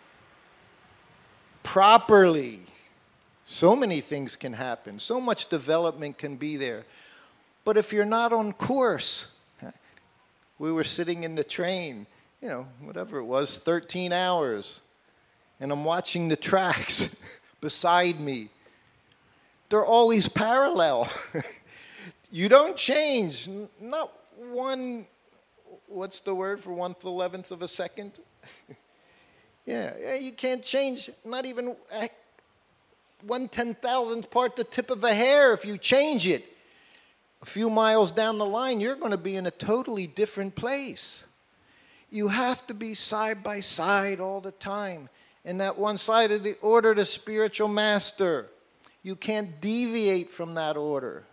properly. So many things can happen. So much development can be there. But if you're not on course, we were sitting in the train, you know, whatever it was, thirteen hours, and I'm watching the tracks beside me. They're always parallel. You don't change, not one, what's the word for one eleventh of a second? yeah, yeah, you can't change, not even one ten thousandth part the tip of a hair. If you change it a few miles down the line, you're going to be in a totally different place. You have to be side by side all the time. And that one side of the order, the spiritual master. You can't deviate from that order.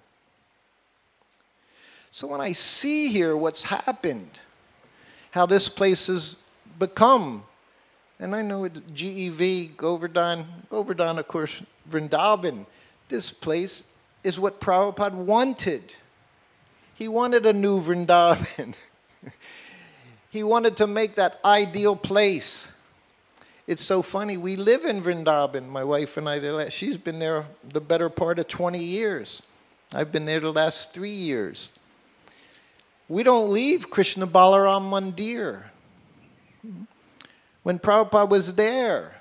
So when I see here what's happened, how this place has become, and I know it, G E V, Govardhan, Govardhan, of course, Vrindavan, this place is what Prabhupada wanted. He wanted a new Vrindavan. He wanted to make that ideal place. It's so funny, we live in Vrindavan, my wife and I. She's been there the better part of twenty years. I've been there the last three years. We don't leave Krishna Balaram Mandir. When Prabhupada was there,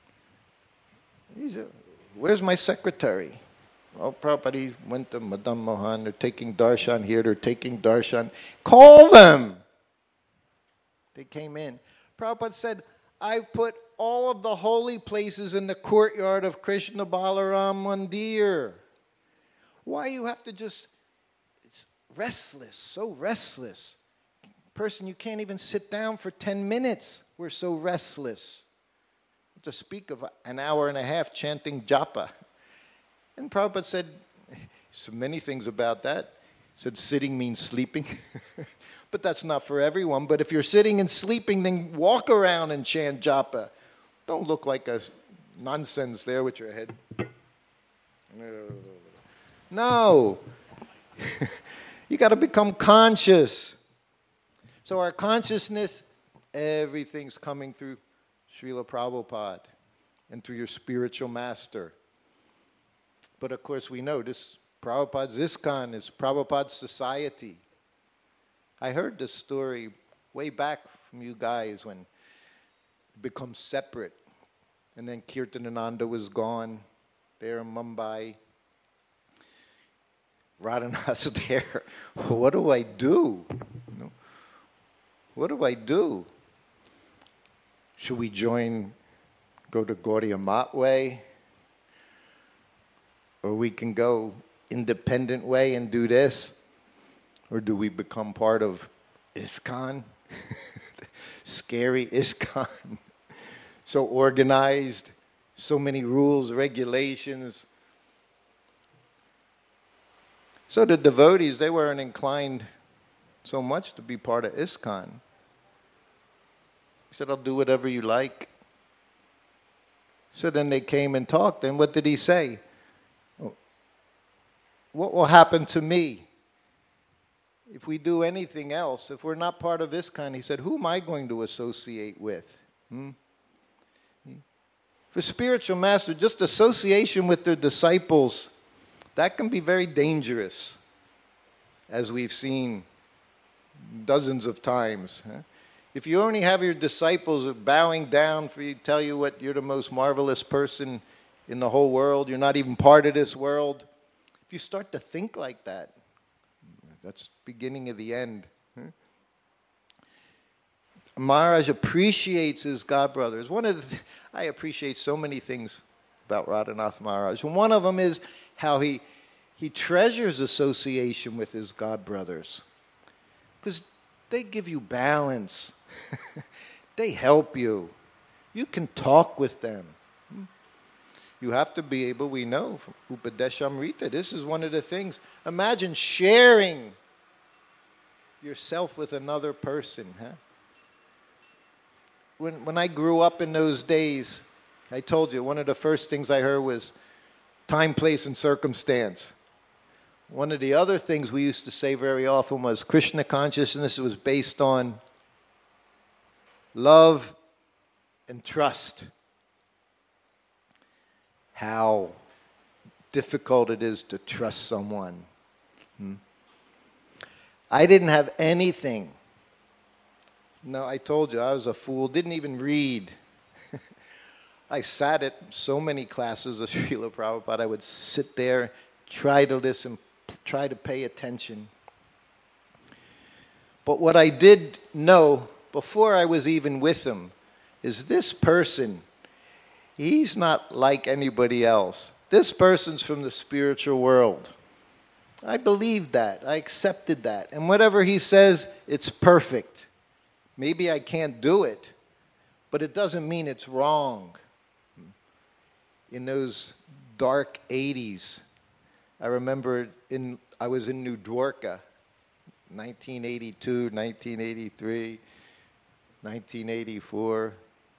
he said, where's my secretary? Oh, Prabhupada, he went to Madan Mohan. They're taking darshan here. They're taking darshan. Call them. They came in. Prabhupada said, I've put all of the holy places in the courtyard of Krishna Balaram Mandir. Why you have to just, it's restless, so restless. Person, you can't even sit down for ten minutes. We're so restless. To speak of an hour and a half chanting japa. And Prabhupada said, so many things about that. He said sitting means sleeping. But that's not for everyone. But if you're sitting and sleeping, then walk around and chant japa. Don't look like a nonsense there with your head. No. You got to become conscious. So our consciousness, everything's coming through Srila Prabhupada and through your spiritual master. But of course we know this Prabhupada's ISKCON is Prabhupada's society. I heard this story way back from you guys when it becomes separate. And then Kirtanananda was gone there in Mumbai. Radhanath's there. What do I do? You know, what do I do? Should we join, go to Gaudiya Math way? Or we can go independent way and do this? Or do we become part of ISKCON. Scary ISKCON. So organized, so many rules, regulations. So the devotees, they weren't inclined so much to be part of ISKCON. He said, I'll do whatever you like. So then they came and talked, and what did he say? What will happen to me if we do anything else? If we're not part of ISKCON, he said, who am I going to associate with? Hmm? For spiritual masters, just association with their disciples, that can be very dangerous, as we've seen dozens of times. If you only have your disciples bowing down for you, tell you what you're the most marvelous person in the whole world, you're not even part of this world. If you start to think like that, that's beginning of the end. Maharaj appreciates his godbrothers. One of the th- I appreciate so many things about Radhanath Maharaj. One of them is how he he treasures association with his godbrothers, because they give you balance. They help you. You can talk with them. You have to be able, we know from Upadeshamrita, this is one of the things. Imagine sharing yourself with another person. Huh? When, when I grew up in those days, I told you, one of the first things I heard was time, place, and circumstance. One of the other things we used to say very often was Krishna consciousness was based on love and trust. How difficult it is to trust someone. Hmm? I didn't have anything. No, I told you, I was a fool, didn't even read. I sat at so many classes of Srila Prabhupada, I would sit there, try to listen, try to pay attention. But what I did know, before I was even with him, is this person, he's not like anybody else. This person's from the spiritual world. I believed that. I accepted that. And whatever he says, it's perfect. Maybe I can't do it, but it doesn't mean it's wrong. In those dark eighties, I remember in I was in New Dwarka, nineteen eighty-two, nineteen eighty-three, nineteen eighty-four.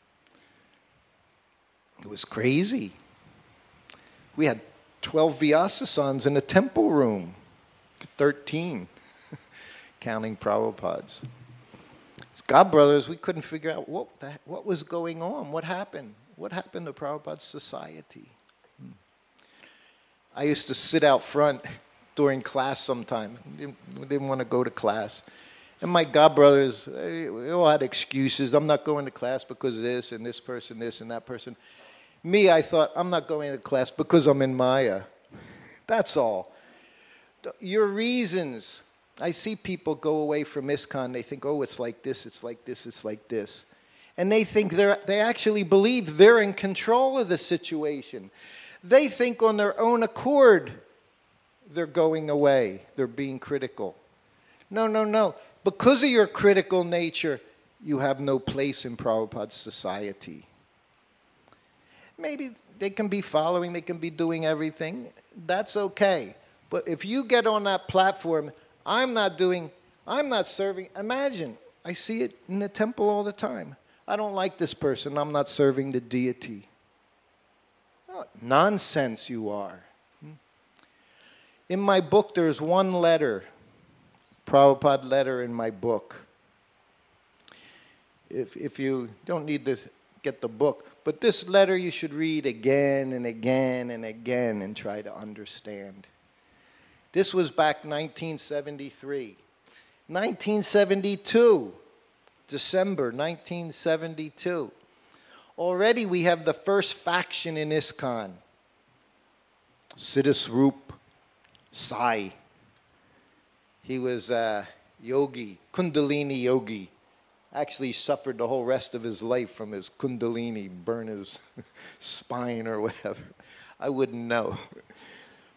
It was crazy. We had twelve Vyasasans in a temple room, thirteen, counting Prabhupads. As godbrothers, we couldn't figure out what, the, what was going on, what happened. What happened to Prabhupada's society? Hmm. I used to sit out front during class sometime. Didn't, didn't want to go to class. And my godbrothers, they all had excuses. I'm not going to class because of this, and this person, this, and that person. Me, I thought, I'm not going to class because I'm in Maya. That's all. Your reasons. I see people go away from ISKCON, they think, oh, it's like this, it's like this, it's like this. And they think they're, they actually believe they're in control of the situation. They think on their own accord they're going away, they're being critical. No, no, no. Because of your critical nature, you have no place in Prabhupada's society. Maybe they can be following, they can be doing everything. That's okay. But if you get on that platform, I'm not doing, I'm not serving. Imagine, I see it in the temple all the time. I don't like this person, I'm not serving the deity. Oh, nonsense you are. In my book, there's one letter, Prabhupada letter in my book. If, if you don't need to get the book, but this letter you should read again and again and again and try to understand. This was back nineteen seventy-three. nineteen seventy-two, December nineteen seventy-two. Already we have the first faction in ISKCON. Siddhaswarup Sai. He was a yogi, Kundalini yogi. Actually suffered the whole rest of his life from his Kundalini, burn his spine or whatever. I wouldn't know.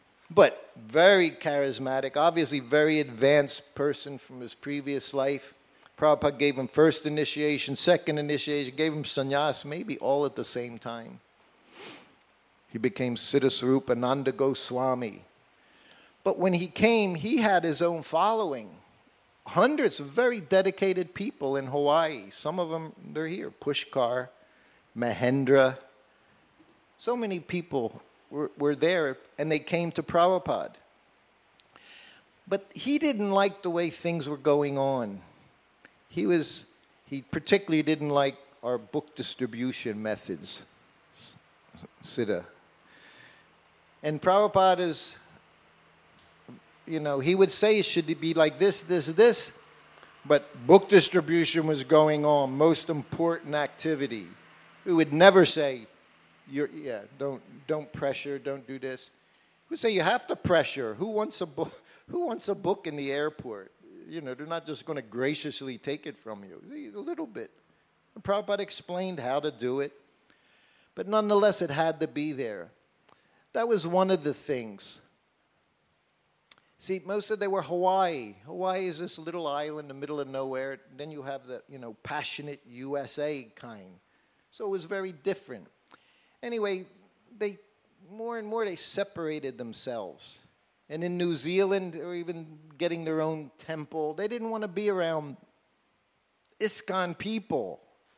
But very charismatic, obviously very advanced person from his previous life. Prabhupada gave him first initiation, second initiation, gave him sannyas, maybe all at the same time. He became Siddhaswarupananda Goswami. But when he came, he had his own following. Hundreds of very dedicated people in Hawaii. Some of them, they're here. Pushkar, Mahendra. So many people were, were there, and they came to Prabhupada. But he didn't like the way things were going on. He was, he particularly didn't like our book distribution methods, Siddha. And Prabhupada is, you know, he would say it should be like this, this, this, but book distribution was going on, most important activity. We would never say, you're, yeah, don't, don't pressure, don't do this. We would say you have to pressure. Who wants a book? Who wants a book in the airport? You know, they're not just going to graciously take it from you. A little bit. And Prabhupada explained how to do it, but nonetheless, it had to be there. That was one of the things. See, most of them were Hawaii. Hawaii is this little island in the middle of nowhere. Then you have the, you know, passionate U S A kind. So it was very different. Anyway, they more and more they separated themselves. And in New Zealand, they were even getting their own temple. They didn't want to be around ISKCON people.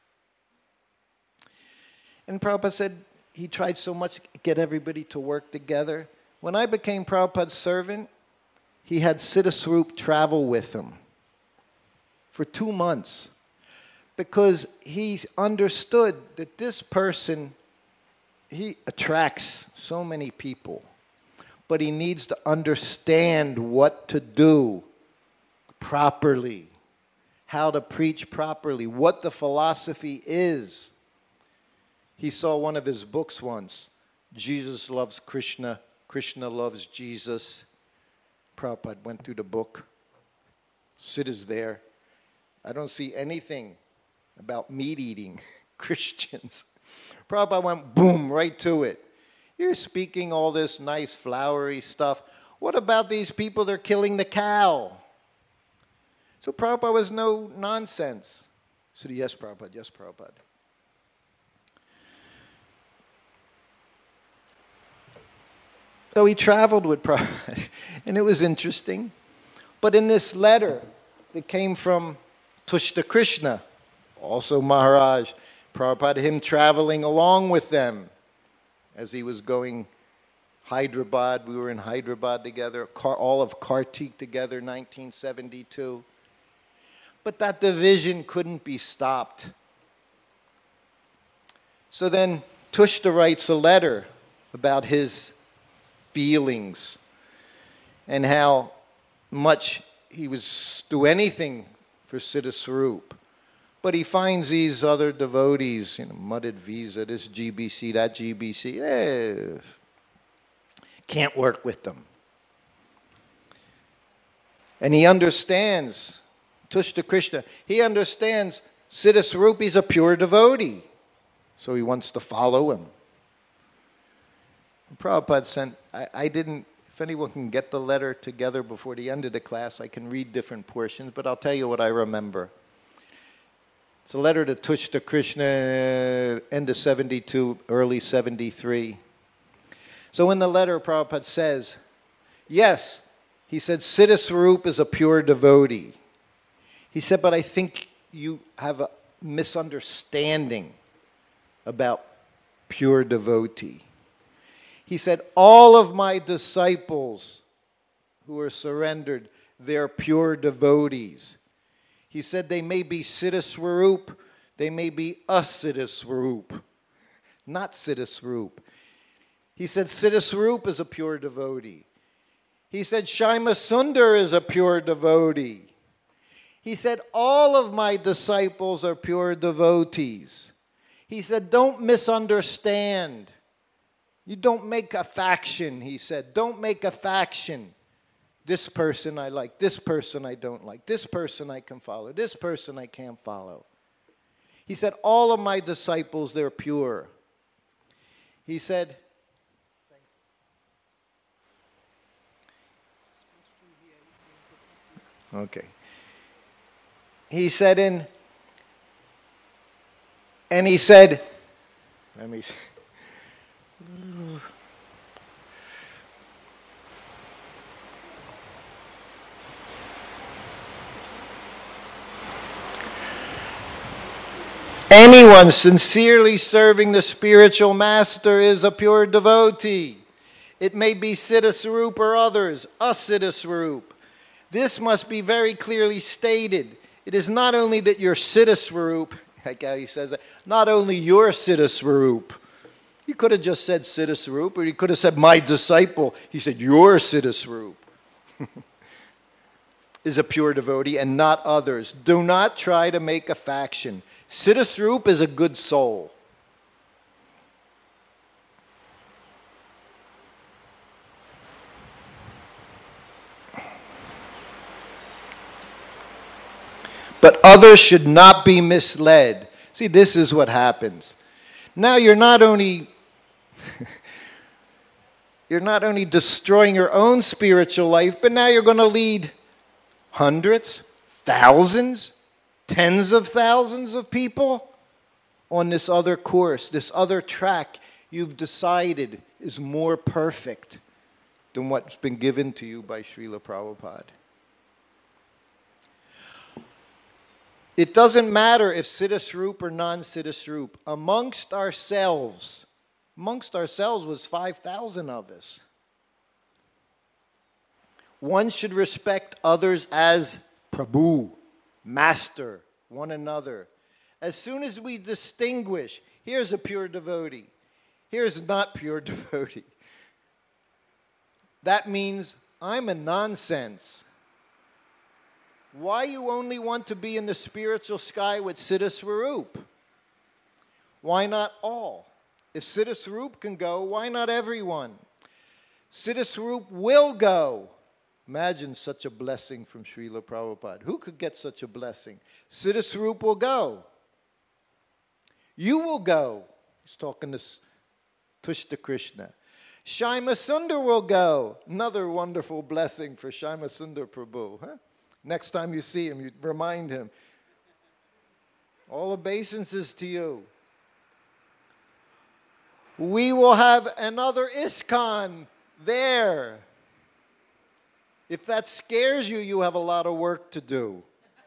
And Prabhupada said he tried so much to get everybody to work together. When I became Prabhupada's servant, he had Siddhaswarup travel with him for two months because he understood that this person, he attracts so many people, but he needs to understand what to do properly, how to preach properly, what the philosophy is. He saw one of his books once, Jesus Loves Krishna, Krishna Loves Jesus. Prabhupada went through the book. Sid is there. I don't see anything about meat-eating Christians. Prabhupada went boom, right to it. You're speaking all this nice flowery stuff. What about these people that are killing the cow? So Prabhupada was no nonsense. I said, yes, Prabhupada, yes, Prabhupada. So he traveled with Prabhupada, and it was interesting. But in this letter that came from Tushta Krishna, also Maharaj, Prabhupada, him traveling along with them as he was going Hyderabad. We were in Hyderabad together, all of Kartik together, nineteen seventy-two. But that division couldn't be stopped. So then Tushta writes a letter about his feelings and how much he would do anything for Siddhaswarup. But he finds these other devotees, you know, Madhvisa, this G B C, that G B C, eh, can't work with them. And he understands, Tushta Krishna, he understands Siddhaswarup is a pure devotee. So he wants to follow him. Prabhupada sent, I, I didn't, if anyone can get the letter together before the end of the class, I can read different portions, but I'll tell you what I remember. It's a letter to Tushta Krishna, end of seventy-two, early seventy-three. So in the letter, Prabhupada says, yes, he said, Siddhaswarup is a pure devotee. He said, but I think you have a misunderstanding about pure devotee. He said, all of my disciples who are surrendered, they're pure devotees. He said they may be Siddhaswarup, they may be Asiddhaswarup, not Siddhaswarup. He said Siddhaswarup is a pure devotee. He said Shyamasundar Sundar is a pure devotee. He said all of my disciples are pure devotees. He said don't misunderstand. You don't make a faction, he said. Don't make a faction. This person I like, this person I don't like, this person I can follow, this person I can't follow. He said, all of my disciples, they're pure. He said, okay. he said in, and he said, let me, anyone sincerely serving the spiritual master is a pure devotee. It may be Siddha Swarup or others, a Siddha Swarup. This must be very clearly stated. It is not only that you're Siddha Swarup, like how he says that, not only your Siddha Swarup. He could have just said Siddha Swarup, or he could have said my disciple. He said your Siddha Swarup is a pure devotee and not others. Do not try to make a faction. Siddha Swarup is a good soul. But others should not be misled. See, this is what happens. Now you're not only you're not only destroying your own spiritual life, but now you're going to lead hundreds, thousands, tens of thousands of people on this other course, this other track you've decided is more perfect than what's been given to you by Srila Prabhupada. It doesn't matter if Siddha Swarup or non-Siddha Swarup. Amongst ourselves, amongst ourselves was five thousand of us. One should respect others as Prabhu, Master, one another. As soon as we distinguish, here's a pure devotee, here's not pure devotee. That means I'm a nonsense. Why you only want to be in the spiritual sky with Siddha Swarup? Why not all? If Siddha Swarup can go, why not everyone? Siddha Swarup will go. Imagine such a blessing from Srila Prabhupada. Who could get such a blessing? Siddha Swarup will go. You will go. He's talking to Tushta Krishna. Shyamasundar Sundar will go. Another wonderful blessing for Shyamasundar Sundar Prabhu. Huh? Next time you see him, you remind him. All obeisances to you. We will have another ISKCON there. If that scares you, you have a lot of work to do.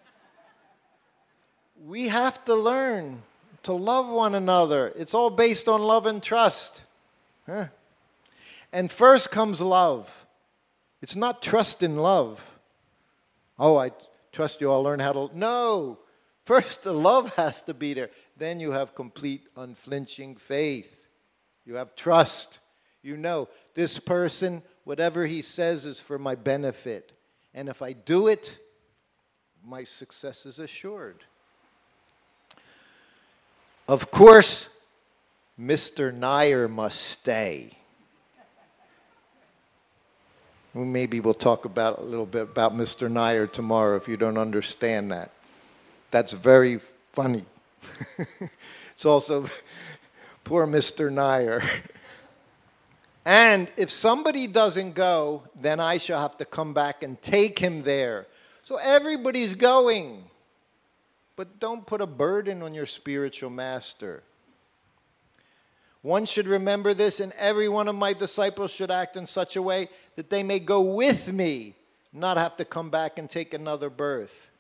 We have to learn to love one another. It's all based on love and trust. Huh? And first comes love. It's not trust in love. Oh, I trust you, I'll learn how to... No! First, the love has to be there. Then you have complete, unflinching faith. You have trust. You know, this person, whatever he says is for my benefit. And if I do it, my success is assured. Of course, Mister Nair must stay. Maybe we'll talk about a little bit about Mister Nair tomorrow if you don't understand that. That's very funny. It's also poor Mister Nair. And if somebody doesn't go, then I shall have to come back and take him there. So everybody's going. But don't put a burden on your spiritual master. One should remember this, and every one of my disciples should act in such a way that they may go with me, not have to come back and take another birth.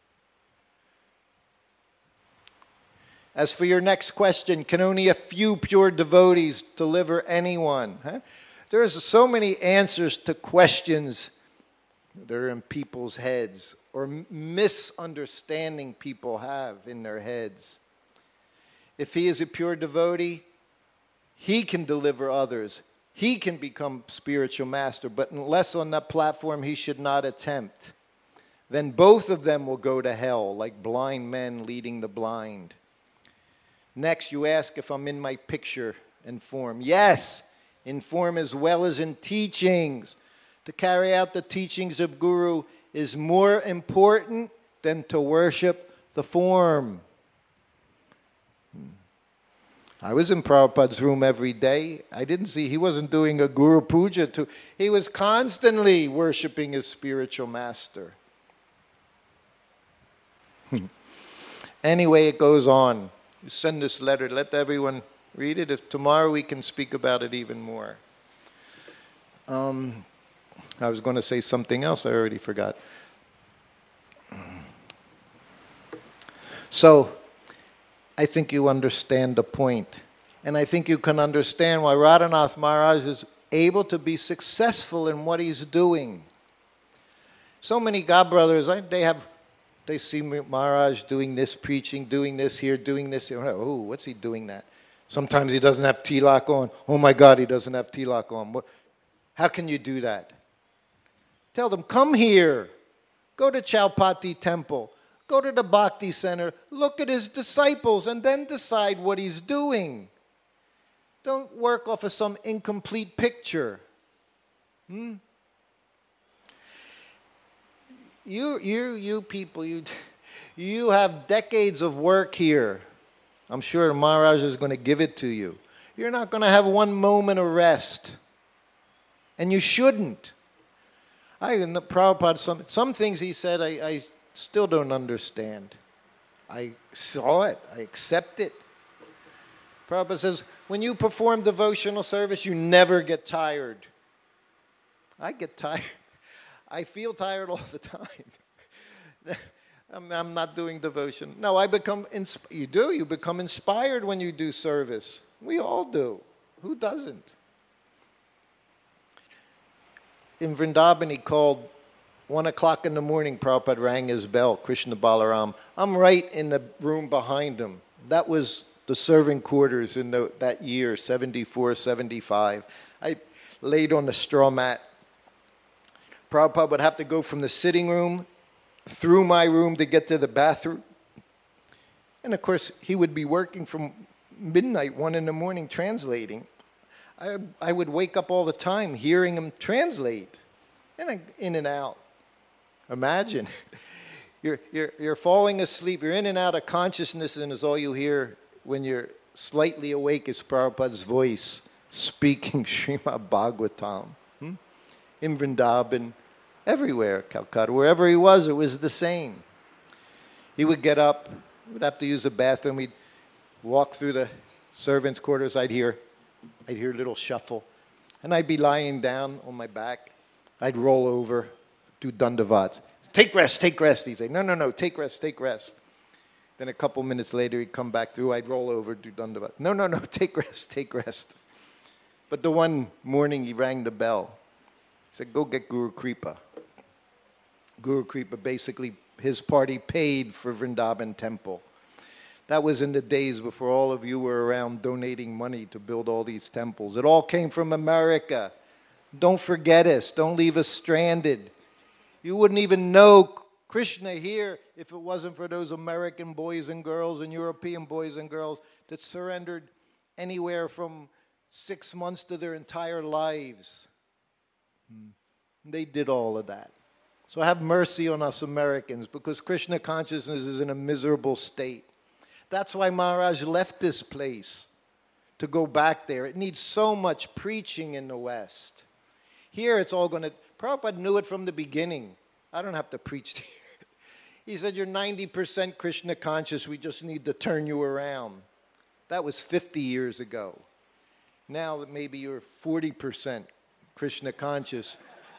As for your next question, can only a few pure devotees deliver anyone? Huh? There's so many answers to questions that are in people's heads, or misunderstanding people have in their heads. If he is a pure devotee, he can deliver others. He can become spiritual master, but unless on that platform he should not attempt. Then both of them will go to hell, like blind men leading the blind. Next, you ask if I'm in my picture and form. Yes, in form as well as in teachings. To carry out the teachings of Guru is more important than to worship the form. I was in Prabhupada's room every day. I didn't see, he wasn't doing a Guru Puja. To, he was constantly worshiping his spiritual master. Anyway, it goes on. You send this letter, let everyone read it. If tomorrow we can speak about it even more. Um, I was going to say something else, I already forgot. So, I think you understand the point. And I think you can understand why Radhanath Maharaj is able to be successful in what he's doing. So many God brothers, they have, they see Maharaj doing this, preaching, doing this here, doing this here. Oh, what's he doing that? Sometimes he doesn't have tilak on. Oh my God, he doesn't have tilak on. How can you do that? Tell them, come here. Go to Chowpatty Temple. Go to the Bhakti Center. Look at his disciples and then decide what he's doing. Don't work off of some incomplete picture. Hmm? You, you, you people, you, you have decades of work here. I'm sure Maharaj is going to give it to you. You're not going to have one moment of rest. And you shouldn't. I, in the Prabhupada, some, some things he said, I, I still don't understand. I saw it. I accept it. Prabhupada says, when you perform devotional service, you never get tired. I get tired. I feel tired all the time. I'm, I'm not doing devotion. No, I become, insp- you do, you become inspired when you do service. We all do. Who doesn't? In Vrindavan, he called one o'clock in the morning, Prabhupada rang his bell, Krishna Balaram. I'm right in the room behind him. That was the serving quarters in the, that year, seventy-four, seventy-five. I laid on the straw mat. Prabhupada would have to go from the sitting room through my room to get to the bathroom. And of course, he would be working from midnight, one in the morning, translating. I, I would wake up all the time hearing him translate, and I, in and out. Imagine, you're, you're, you're falling asleep, you're in and out of consciousness, and it's all you hear when you're slightly awake is Prabhupada's voice speaking Srimad Bhagavatam. Hmm? In Vrindavan, everywhere, Calcutta, wherever he was, it was the same. He would get up, he would have to use the bathroom, he'd walk through the servants' quarters, I'd hear, I'd hear a little shuffle, and I'd be lying down on my back, I'd roll over, do dandavats. Take rest, take rest, he'd say, no, no, no, take rest, take rest. Then a couple minutes later, he'd come back through, I'd roll over, do dandavats. No, no, no, take rest, take rest. But the one morning he rang the bell. He said, go get Guru Kripa. Guru Kripa, basically, his party paid for Vrindavan Temple. That was in the days before all of you were around donating money to build all these temples. It all came from America. Don't forget us. Don't leave us stranded. You wouldn't even know Krishna here if it wasn't for those American boys and girls and European boys and girls that surrendered anywhere from six months to their entire lives. They did all of that. So have mercy on us Americans, because Krishna consciousness is in a miserable state. That's why Maharaj left this place to go back there. It needs so much preaching in the West. Here it's all going to... Prabhupada knew it from the beginning. I don't have to preach to you. He said, you're ninety percent Krishna conscious. We just need to turn you around. That was fifty years ago. Now that maybe you're forty percent Krishna conscious.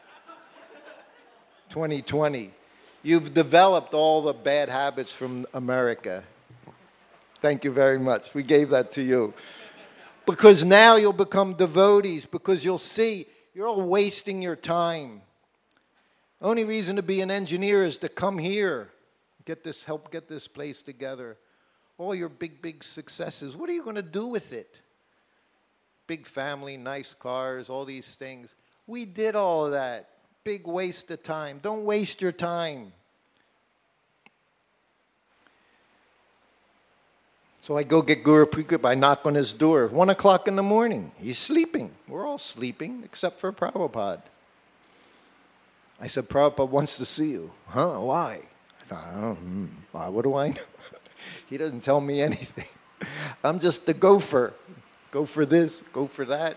twenty twenty. You've developed all the bad habits from America. Thank you very much. We gave that to you. Because now you'll become devotees, because you'll see you're all wasting your time. Only reason to be an engineer is to come here, get this, help get this place together. All your big, big successes, what are you going to do with it? Big family, nice cars, all these things. We did all of that. Big waste of time. Don't waste your time. So I go get Guru Kripa. I knock on his door. One o'clock in the morning. He's sleeping. We're all sleeping except for Prabhupada. I said, Prabhupada wants to see you. Huh? Why? I thought, oh, hmm. Why? What do I know? He doesn't tell me anything. I'm just the gopher. Go for this, go for that.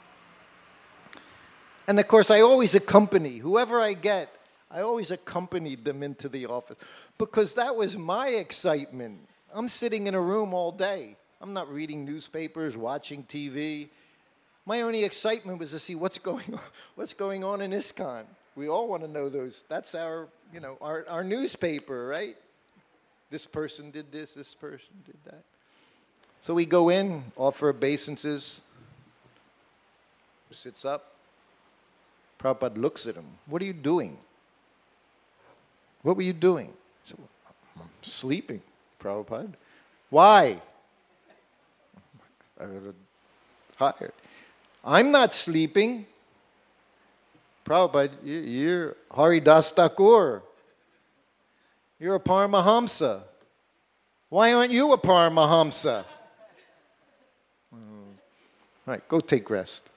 And of course, I always accompany. Whoever I get, I always accompanied them into the office. Because that was my excitement. I'm sitting in a room all day. I'm not reading newspapers, watching T V. My only excitement was to see what's going on, what's going on in ISKCON. We all want to know those. That's our, you know, our, our newspaper, right? This person did this, this person did that. So we go in, offer obeisances, sits up. Prabhupada looks at him. What are you doing? What were you doing? I said, I'm sleeping, Prabhupada. Why? I got tired. I'm not sleeping. Prabhupada, you're Haridas Thakur. You're a Paramahamsa. Why aren't you a Paramahamsa? All right, go take rest.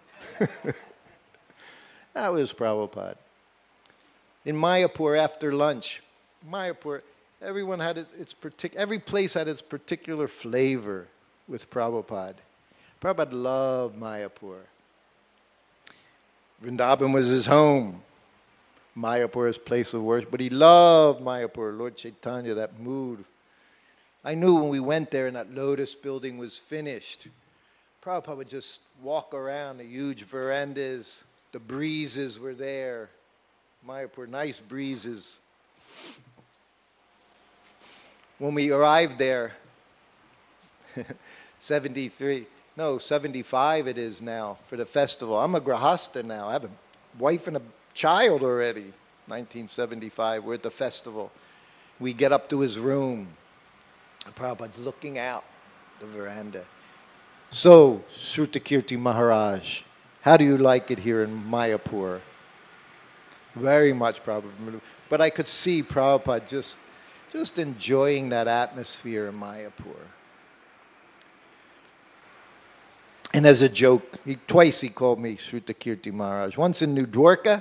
That was Prabhupada. In Mayapur, after lunch, Mayapur, everyone had its partic- every place had its particular flavor with Prabhupada. Prabhupada loved Mayapur. Vrindavan was his home. Mayapur his place of worship, but he loved Mayapur, Lord Chaitanya, that mood. I knew when we went there and that lotus building was finished, Prabhupada would just walk around the huge verandas. The breezes were there. Mayapur, nice breezes. When we arrived there, seventy-three, no, seventy-five it is now for the festival. I'm a grahasta now. I have a wife and a child already. nineteen seventy-five, we're at the festival. We get up to his room. Prabhupada's looking out the veranda. So, Srutakirti Maharaj, how do you like it here in Mayapur? Very much, Prabhupada. But I could see Prabhupada just, just enjoying that atmosphere in Mayapur. And as a joke, he, twice he called me Srutakirti Maharaj. Once in New Dwarka,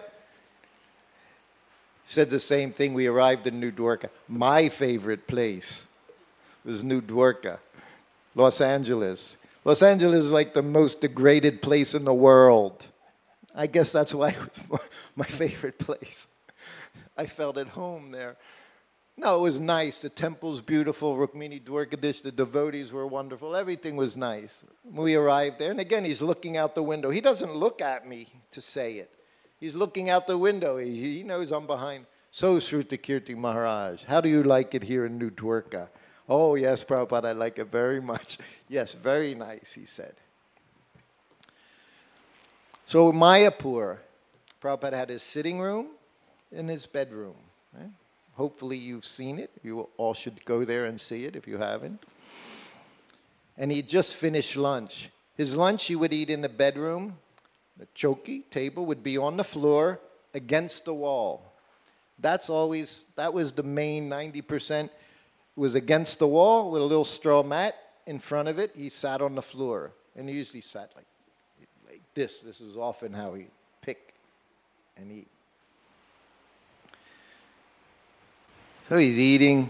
said the same thing. We arrived in New Dwarka. My favorite place was New Dwarka, Los Angeles. Los Angeles is like the most degraded place in the world. I guess that's why it was my favorite place. I felt at home there. No, it was nice. The temple's beautiful. Rukmini Dwarkadish, the devotees were wonderful. Everything was nice. We arrived there, and again, he's looking out the window. He doesn't look at me to say it. He's looking out the window. He, he knows I'm behind. So, Srutakirti Maharaj, how do you like it here in New Dwarka? Oh, yes, Prabhupada, I like it very much. Yes, very nice, he said. So, Mayapur, Prabhupada had his sitting room and his bedroom. Right? Hopefully you've seen it. You all should go there and see it if you haven't. And he just finished lunch. His lunch he would eat in the bedroom. The choki table would be on the floor against the wall. That's always, that was the main ninety percent. It was against the wall with a little straw mat in front of it. He sat on the floor. And he usually sat like, like this. This is often how he pick and eat. So he's eating,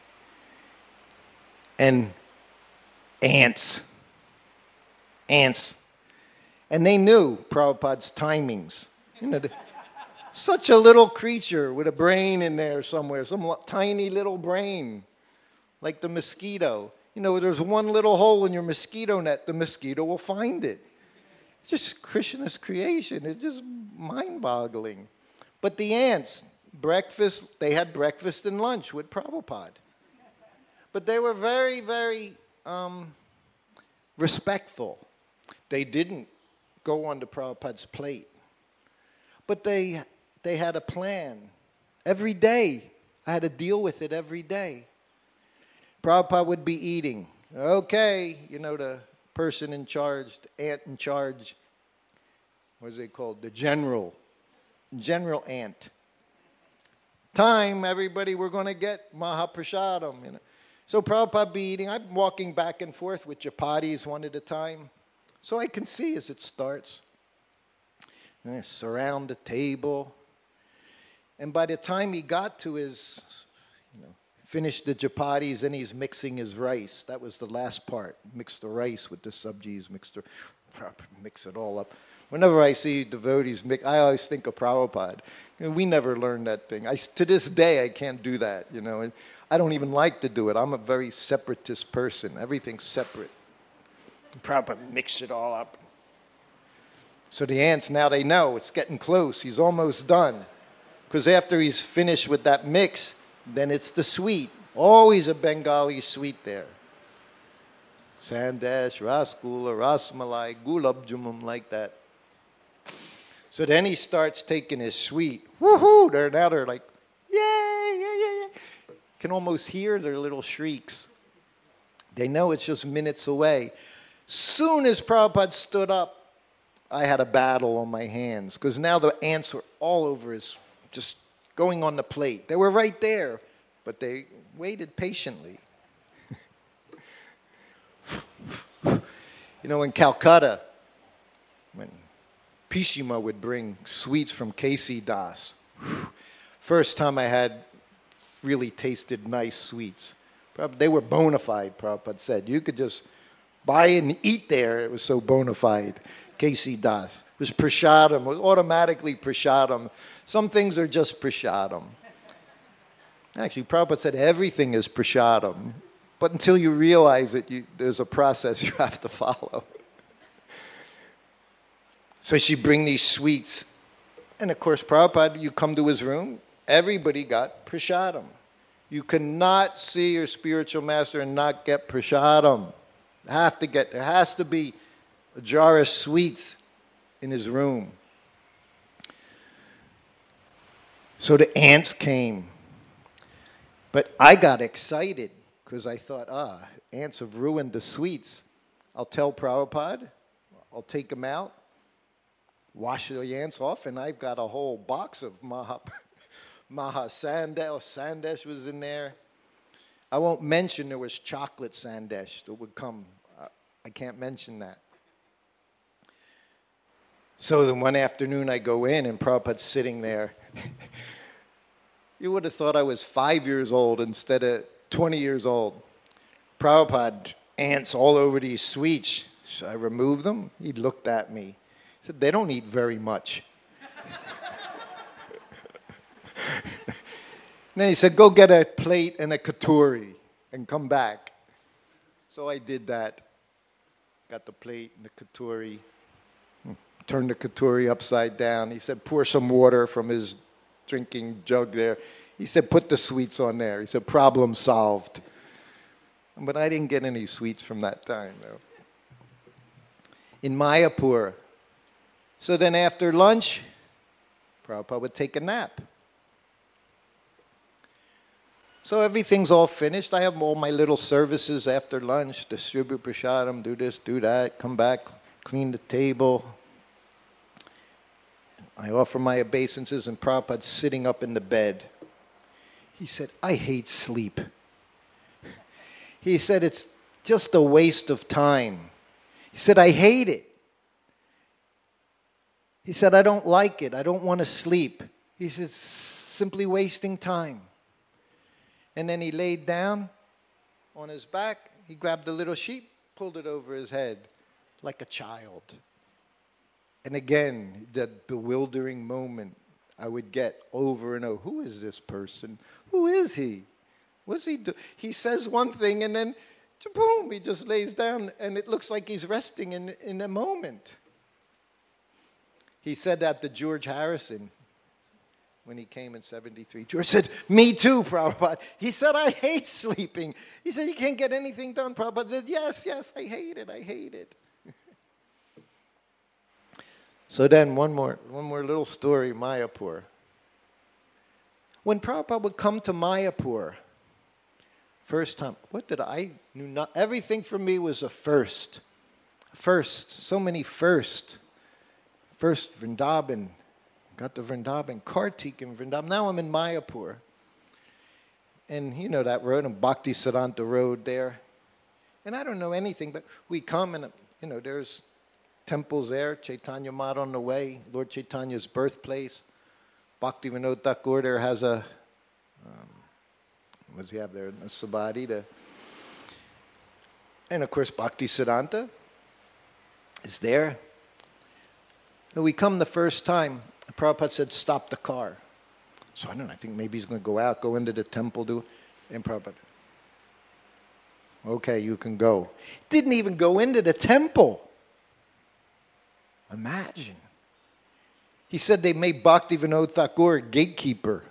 and ants, ants. And they knew Prabhupada's timings. You know, the, such a little creature with a brain in there somewhere, some tiny little brain, like the mosquito. You know, there's one little hole in your mosquito net, the mosquito will find it. It's just Krishna's creation. It's just mind-boggling. But the ants, breakfast, they had breakfast and lunch with Prabhupada. But they were very, very um, respectful. They didn't go onto Prabhupada's plate. But they, they had a plan. Every day, I had to deal with it every day. Prabhupada would be eating. Okay, you know, the person in charge, the ant in charge, what is it called? The general. General ant. Time, everybody, we're going to get Mahaprasadam. You know. So Prabhupada be eating. I'm walking back and forth with chapatis one at a time. So I can see as it starts. And I surround the table. And by the time he got to his, you know, finished the chapatis, and he's mixing his rice. That was the last part. Mix the rice with the sabjis, mix, the, mix it all up. Whenever I see devotees mix, I always think of Prabhupada. You know, we never learned that thing. I, to this day, I can't do that. You know, I don't even like to do it. I'm a very separatist person. Everything's separate. Prabhupada mix it all up. So the ants, now they know it's getting close. He's almost done. Because after he's finished with that mix, then it's the sweet. Always a Bengali sweet there. Sandesh, Rasgula, Rasmalai, Gulab Jamun, like that. So then he starts taking his sweet. Woohoo! They're now they're like, yay, yeah, yeah, yeah. You can almost hear their little shrieks. They know it's just minutes away. Soon as Prabhupada stood up, I had a battle on my hands because now the ants were all over his, just going on the plate. They were right there, but they waited patiently. You know, in Calcutta, when Pishima would bring sweets from K C Das, first time I had really tasted nice sweets. They were bona fide, Prabhupada said. You could just buy and eat there. It was so bona fide. K C Das. It was prasadam. It was automatically prasadam. Some things are just prasadam. Actually, Prabhupada said everything is prasadam. But until you realize it, you, there's a process you have to follow. So she'd bring these sweets. And of course, Prabhupada, you come to his room, everybody got prasadam. You cannot see your spiritual master and not get prasadam. Have to get, there has to be a jar of sweets in his room. So the ants came. But I got excited because I thought, ah, ants have ruined the sweets. I'll tell Prabhupada, I'll take them out, wash the ants off, and I've got a whole box of Maha, Maha Sandesh. Sandesh was in there. I won't mention there was chocolate Sandesh that would come. I can't mention that. So then one afternoon I go in and Prabhupada's sitting there. You would have thought I was five years old instead of twenty years old. Prabhupada, ants all over these sweets. Should I remove them? He looked at me. He said, they don't eat very much. Then he said, go get a plate and a katuri and come back. So I did that. Got the plate and the katuri. Turned the katuri upside down. He said, pour some water from his drinking jug there. He said, put the sweets on there. He said, problem solved. But I didn't get any sweets from that time, though. In Mayapur. So then after lunch, Prabhupada would take a nap. So everything's all finished. I have all my little services after lunch. Distribute prasadam, do this, do that, come back, clean the table. I offer my obeisances, and Prabhupada's sitting up in the bed. He said, I hate sleep. He said, it's just a waste of time. He said, I hate it. He said, I don't like it. I don't want to sleep. He said, simply wasting time. And then he laid down on his back. He grabbed the little sheep, pulled it over his head like a child. And again, that bewildering moment I would get over and over. Who is this person? Who is he? What's he do? He says one thing and then, boom, he just lays down and it looks like he's resting in, in a moment. He said that to George Harrison when he came in seventy-three. George said, me too, Prabhupada. He said, I hate sleeping. He said, you can't get anything done. Prabhupada said, yes, yes, I hate it, I hate it. So then one more, one more little story, Mayapur. When Prabhupada would come to Mayapur, first time, what did I, knew not, everything for me was a first. First, so many first. First Vrindavan, got to Vrindavan, Kartik in Vrindavan. Now I'm in Mayapur. And you know that road, and Bhakti Siddhanta Road there. And I don't know anything, but we come and, you know, there's temples there, Chaitanya Mat on the way, Lord Chaitanya's birthplace. Bhakti Vinod Thakur there has a, um, what does he have there? A Sabadi. To, and of course, Bhakti Siddhanta is there. So we come the first time, Prabhupada said, stop the car. So I don't know, I think maybe he's going to go out, go into the temple, do. And Prabhupada, okay, you can go. Didn't even go into the temple. Imagine. He said they made Bhaktivinoda Thakur a gatekeeper.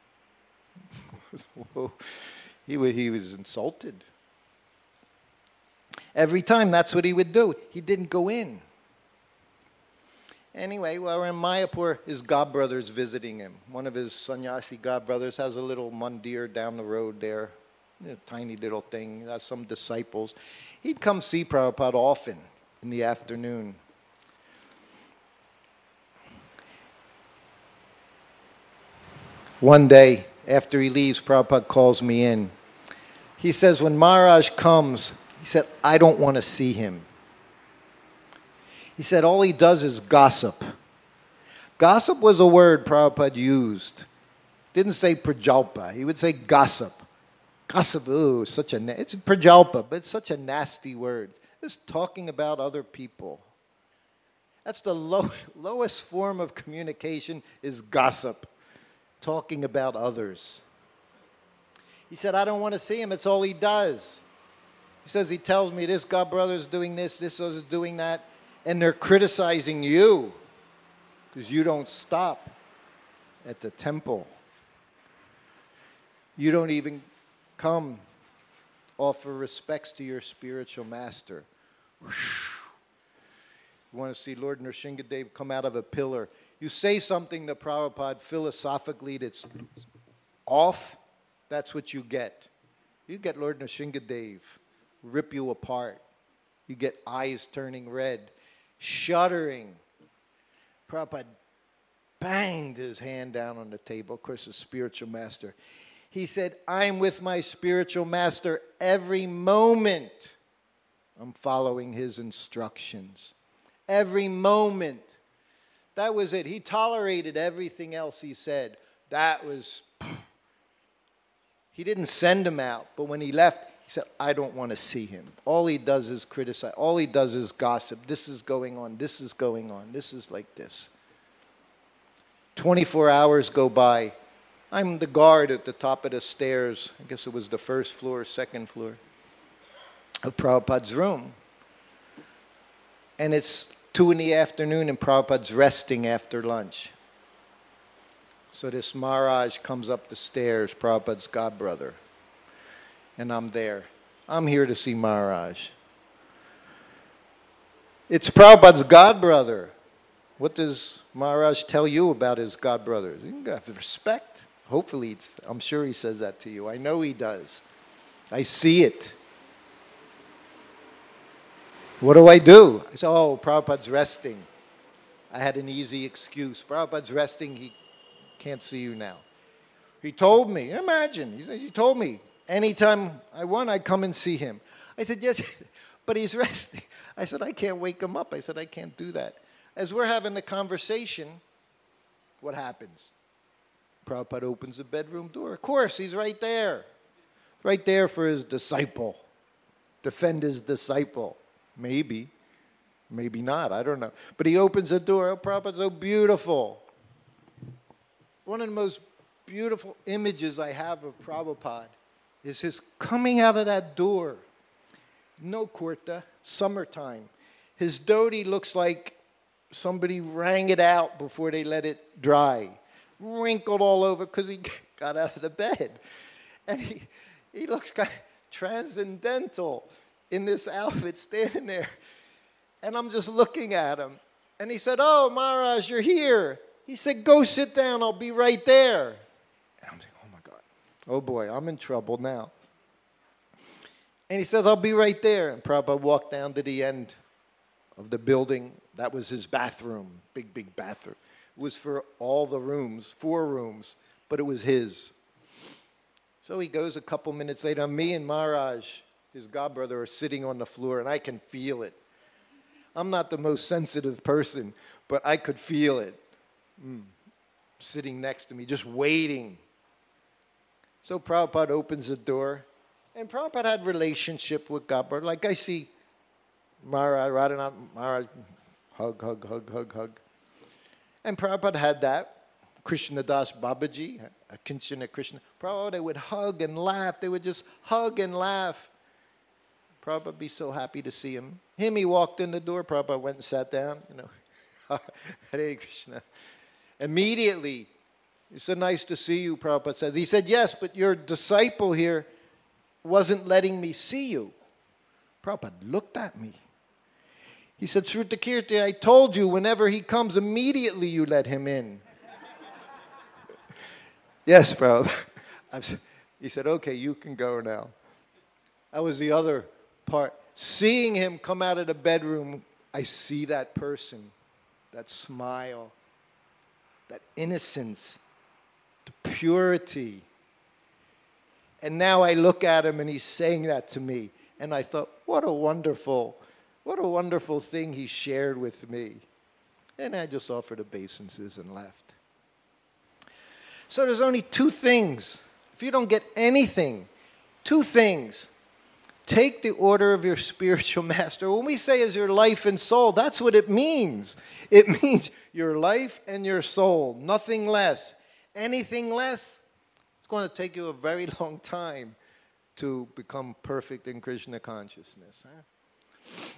he, was, he was insulted. Every time, that's what he would do. He didn't go in. Anyway, while we're in Mayapur, his godbrother's visiting him. One of his sannyasi godbrothers has a little mandir down the road there, a tiny little thing. He has some disciples. He'd come see Prabhupada often in the afternoon. One day, after he leaves, Prabhupada calls me in. He says, when Maharaj comes, he said, I don't want to see him. He said, all he does is gossip. Gossip was a word Prabhupada used. Didn't say prajalpa. He would say gossip. Gossip, ooh, such a, na- it's prajalpa, but it's such a nasty word. It's talking about other people. That's the low, lowest form of communication is gossip. Talking about others. He said, I don't want to see him. It's all he does. He says, he tells me this god brother is doing this, this is doing that, and they're criticizing you because you don't stop at the temple. You don't even come offer respects to your spiritual master. You want to see Lord Nrsingadev come out of a pillar. You say something to Prabhupada philosophically that's off, that's what you get. You get Lord Nrsingadev rip you apart. You get eyes turning red, shuddering. Prabhupada banged his hand down on the table. Of course, the spiritual master. He said, I'm with my spiritual master every moment. I'm following his instructions. Every moment. That was it. He tolerated everything else he said. That was, he didn't send him out, but when he left, he said, I don't want to see him. All he does is criticize. All he does is gossip. This is going on. This is going on. This is like this. twenty-four hours go by. I'm the guard at the top of the stairs. I guess it was the first floor, second floor of Prabhupada's room. And it's two in the afternoon and Prabhupada's resting after lunch. So this Maharaj comes up the stairs, Prabhupada's godbrother. And I'm there. I'm here to see Maharaj. It's Prabhupada's godbrother. What does Maharaj tell you about his godbrothers? You have respect. Hopefully, it's, I'm sure he says that to you. I know he does. I see it. What do I do? I say, oh, Prabhupada's resting. I had an easy excuse. Prabhupada's resting. He can't see you now. He told me, imagine, he said, he told me, anytime I want, I come and see him. I said, yes, but he's resting. I said, I can't wake him up. I said, I can't do that. As we're having the conversation, what happens? Prabhupada opens the bedroom door. Of course, he's right there. Right there for his disciple. Defend his disciple. Maybe. Maybe not. I don't know. But he opens the door. Oh, Prabhupada's so beautiful. One of the most beautiful images I have of Prabhupada is his coming out of that door. No kurta, summertime. His dhoti looks like somebody wrung it out before they let it dry. Wrinkled all over because he got out of the bed. And he, he looks kind of transcendental in this outfit standing there. And I'm just looking at him. And he said, oh, Maharaj, you're here. He said, go sit down. I'll be right there. And I'm saying, oh, my God. Oh, boy, I'm in trouble now. And he says, I'll be right there. And Prabhupada walked down to the end of the building. That was his bathroom, big, big bathroom. It was for all the rooms, four rooms, but it was his. So he goes a couple minutes later. Me and Maharaj, his godbrother, are sitting on the floor, and I can feel it. I'm not the most sensitive person, but I could feel it. Mm. Sitting next to me, just waiting. So Prabhupada opens the door, and Prabhupada had relationship with godbrother. Like I see Maharaj, Radhanath, Maharaj, hug, hug, hug, hug, hug. And Prabhupada had that. Krishna Das Babaji, a Kinchana Krishna, Prabhupada, they would hug and laugh. They would just hug and laugh. Prabhupada would be so happy to see him. Him, he walked in the door. Prabhupada went and sat down. You know, Hare Krishna. Immediately, it's so nice to see you, Prabhupada says. He said, yes, but your disciple here wasn't letting me see you. Prabhupada looked at me. He said, Srutakirti, I told you whenever he comes, immediately you let him in. Yes, Prabhupada. He said, okay, you can go now. That was the other part. Seeing him come out of the bedroom, I see that person, that smile, that innocence, the purity. And now I look at him and he's saying that to me. And I thought, what a wonderful, what a wonderful thing he shared with me. And I just offered obeisances and left. So there's only two things. If you don't get anything, two things. Take the order of your spiritual master. When we say is your life and soul, that's what it means. It means your life and your soul, nothing less. Anything less, it's going to take you a very long time to become perfect in Krishna consciousness. Huh?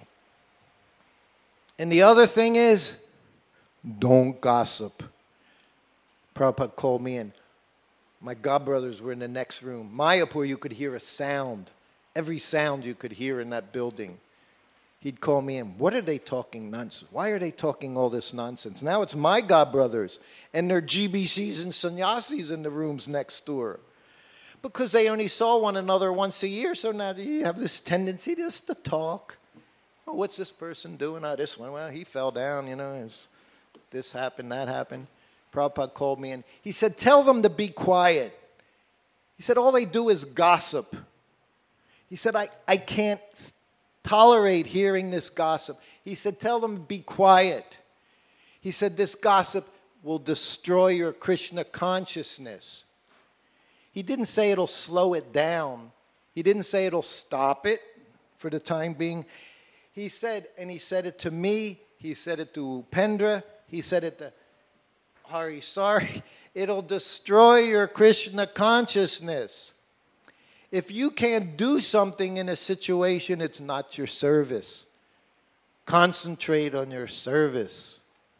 And the other thing is, don't gossip. Prabhupada called me in. My godbrothers were in the next room. Mayapur, you could hear a sound. Every sound you could hear in that building. He'd call me in. What are they talking nonsense? Why are they talking all this nonsense? Now it's my godbrothers and their G B Cs and sannyasis in the rooms next door. Because they only saw one another once a year, so now you have this tendency just to talk. Oh, what's this person doing? Oh, this one, well, he fell down, you know, this happened, that happened. Prabhupada called me in. He said, tell them to be quiet. He said, all they do is gossip. He said, I, I can't tolerate hearing this gossip. He said, tell them to be quiet. He said, this gossip will destroy your Krishna consciousness. He didn't say it'll slow it down. He didn't say it'll stop it for the time being. He said, and he said it to me, he said it to Upendra, he said it to Hari Sari, it'll destroy your Krishna consciousness. If you can't do something in a situation, it's not your service. Concentrate on your service.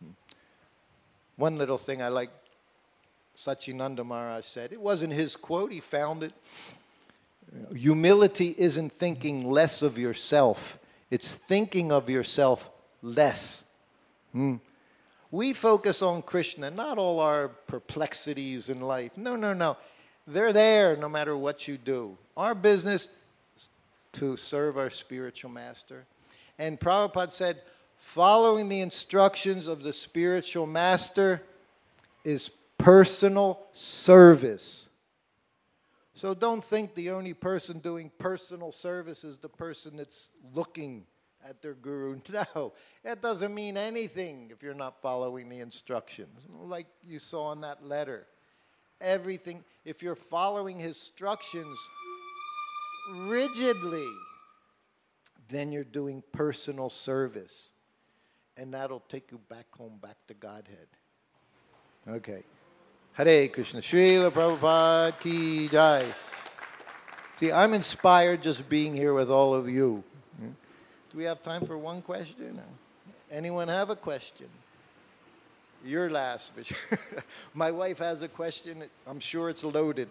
One little thing I like, Sachinanda Maharaj said, it wasn't his quote, he found it. Humility isn't thinking less of yourself, it's thinking of yourself less. Hmm. We focus on Krishna, not all our perplexities in life. No, no, no. They're there no matter what you do. Our business is to serve our spiritual master. And Prabhupada said, following the instructions of the spiritual master is personal service. So don't think the only person doing personal service is the person that's looking at their guru. No, that doesn't mean anything if you're not following the instructions. Like you saw in that letter. Everything, if you're following his instructions rigidly, then you're doing personal service. And that'll take you back home, back to Godhead. Okay. Hare Krishna. Srila Prabhupada Ki Jai. See, I'm inspired just being here with all of you. Do we have time for one question? Anyone have a question? You're last. My wife has a question. I'm sure it's loaded.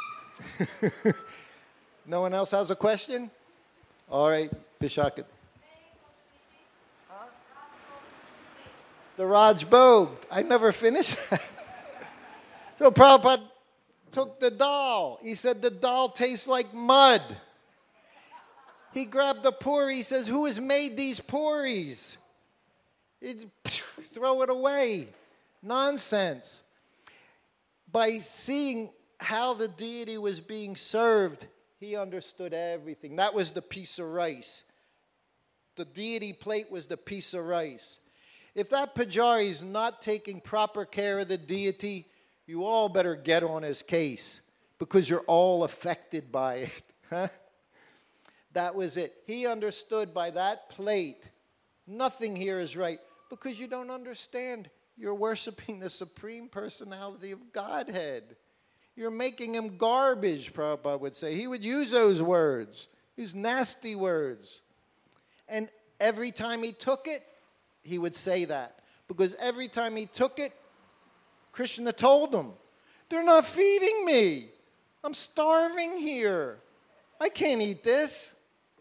No one else has a question? All right, Vishaka. Huh? The Raj Bhog. I never finished that. So Prabhupada took the dal. He said the dal tastes like mud. He grabbed the puri. He says, who has made these puris? It, throw it away. Nonsense. By seeing how the deity was being served, he understood everything. That was the piece of rice. The deity plate was the piece of rice. If that pujari is not taking proper care of the deity, you all better get on his case because you're all affected by it. Huh? That was it. He understood by that plate, nothing here is right because you don't understand You're worshiping the Supreme Personality of Godhead. You're making him garbage, Prabhupada would say. He would use those words, these nasty words. And every time he took it, he would say that. Because every time he took it, Krishna told him, they're not feeding me. I'm starving here. I can't eat this.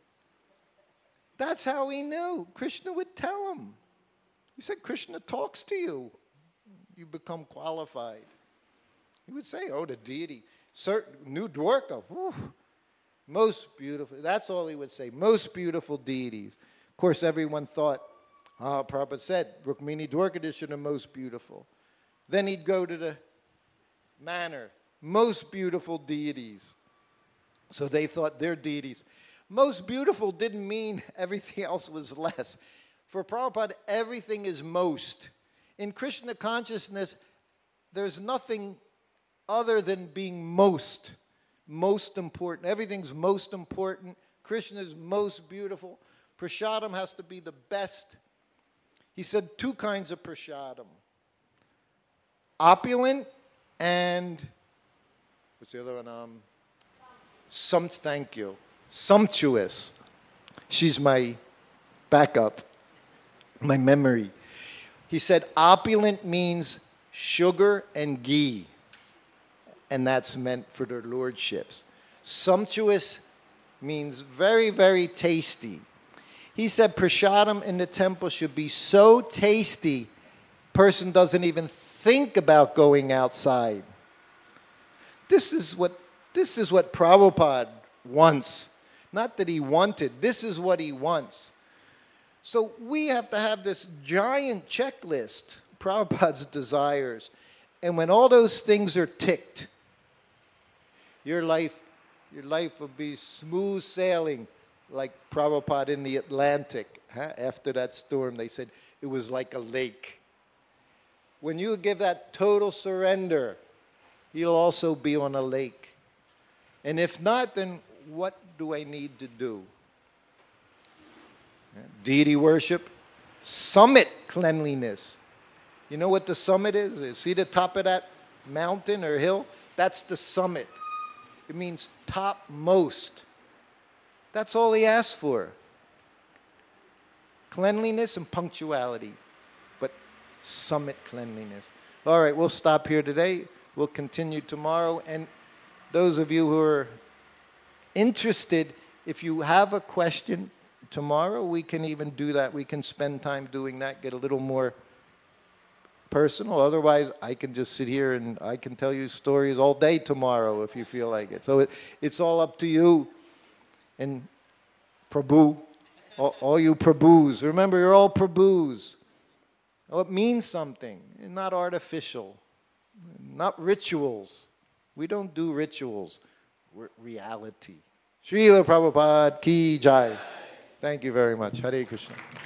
That's how he knew. Krishna would tell him. He said, Krishna talks to you. You become qualified. He would say, oh, the deity. Certain, New Dwarka. Whew, most beautiful. That's all he would say. Most beautiful deities. Of course, everyone thought, ah, oh, Prabhupada said, Rukmini Dwarkadish are the most beautiful. Then he'd go to the manor. Most beautiful deities. So they thought they're deities. Most beautiful didn't mean everything else was less. For Prabhupada, everything is most. In Krishna consciousness, there's nothing other than being most. Most important. Everything's most important. Krishna is most beautiful. Prasadam has to be the best. He said two kinds of prasadam. Opulent and, what's the other one? Um, some, thank you. Sumptuous. She's my backup, my memory. He said opulent means sugar and ghee, and that's meant for their lordships. Sumptuous means very, very tasty. He said prasadam in the temple should be so tasty, person doesn't even think about going outside. This is what, this is what Prabhupada wants. Not that he wanted, this is what he wants. So we have to have this giant checklist, Prabhupada's desires. And when all those things are ticked, your life, your life will be smooth sailing like Prabhupada in the Atlantic. Huh? After that storm, they said it was like a lake. When you give that total surrender, you'll also be on a lake. And if not, then what do I need to do? Deity worship, summit cleanliness. You know what the summit is? See the top of that mountain or hill? That's the summit. It means topmost. That's all he asked for. Cleanliness and punctuality, but summit cleanliness. All right, we'll stop here today. We'll continue tomorrow. And those of you who are interested, if you have a question tomorrow, we can even do that. We can spend time doing that, get a little more personal. Otherwise, I can just sit here and I can tell you stories all day tomorrow if you feel like it. So it, it's all up to you. And Prabhu, all, all you Prabhus, remember you're all Prabhus. Oh, it means something, not artificial, not rituals. We don't do rituals. We're reality. Srila Prabhupada Ki Jai. Thank you very much. Hare Krishna.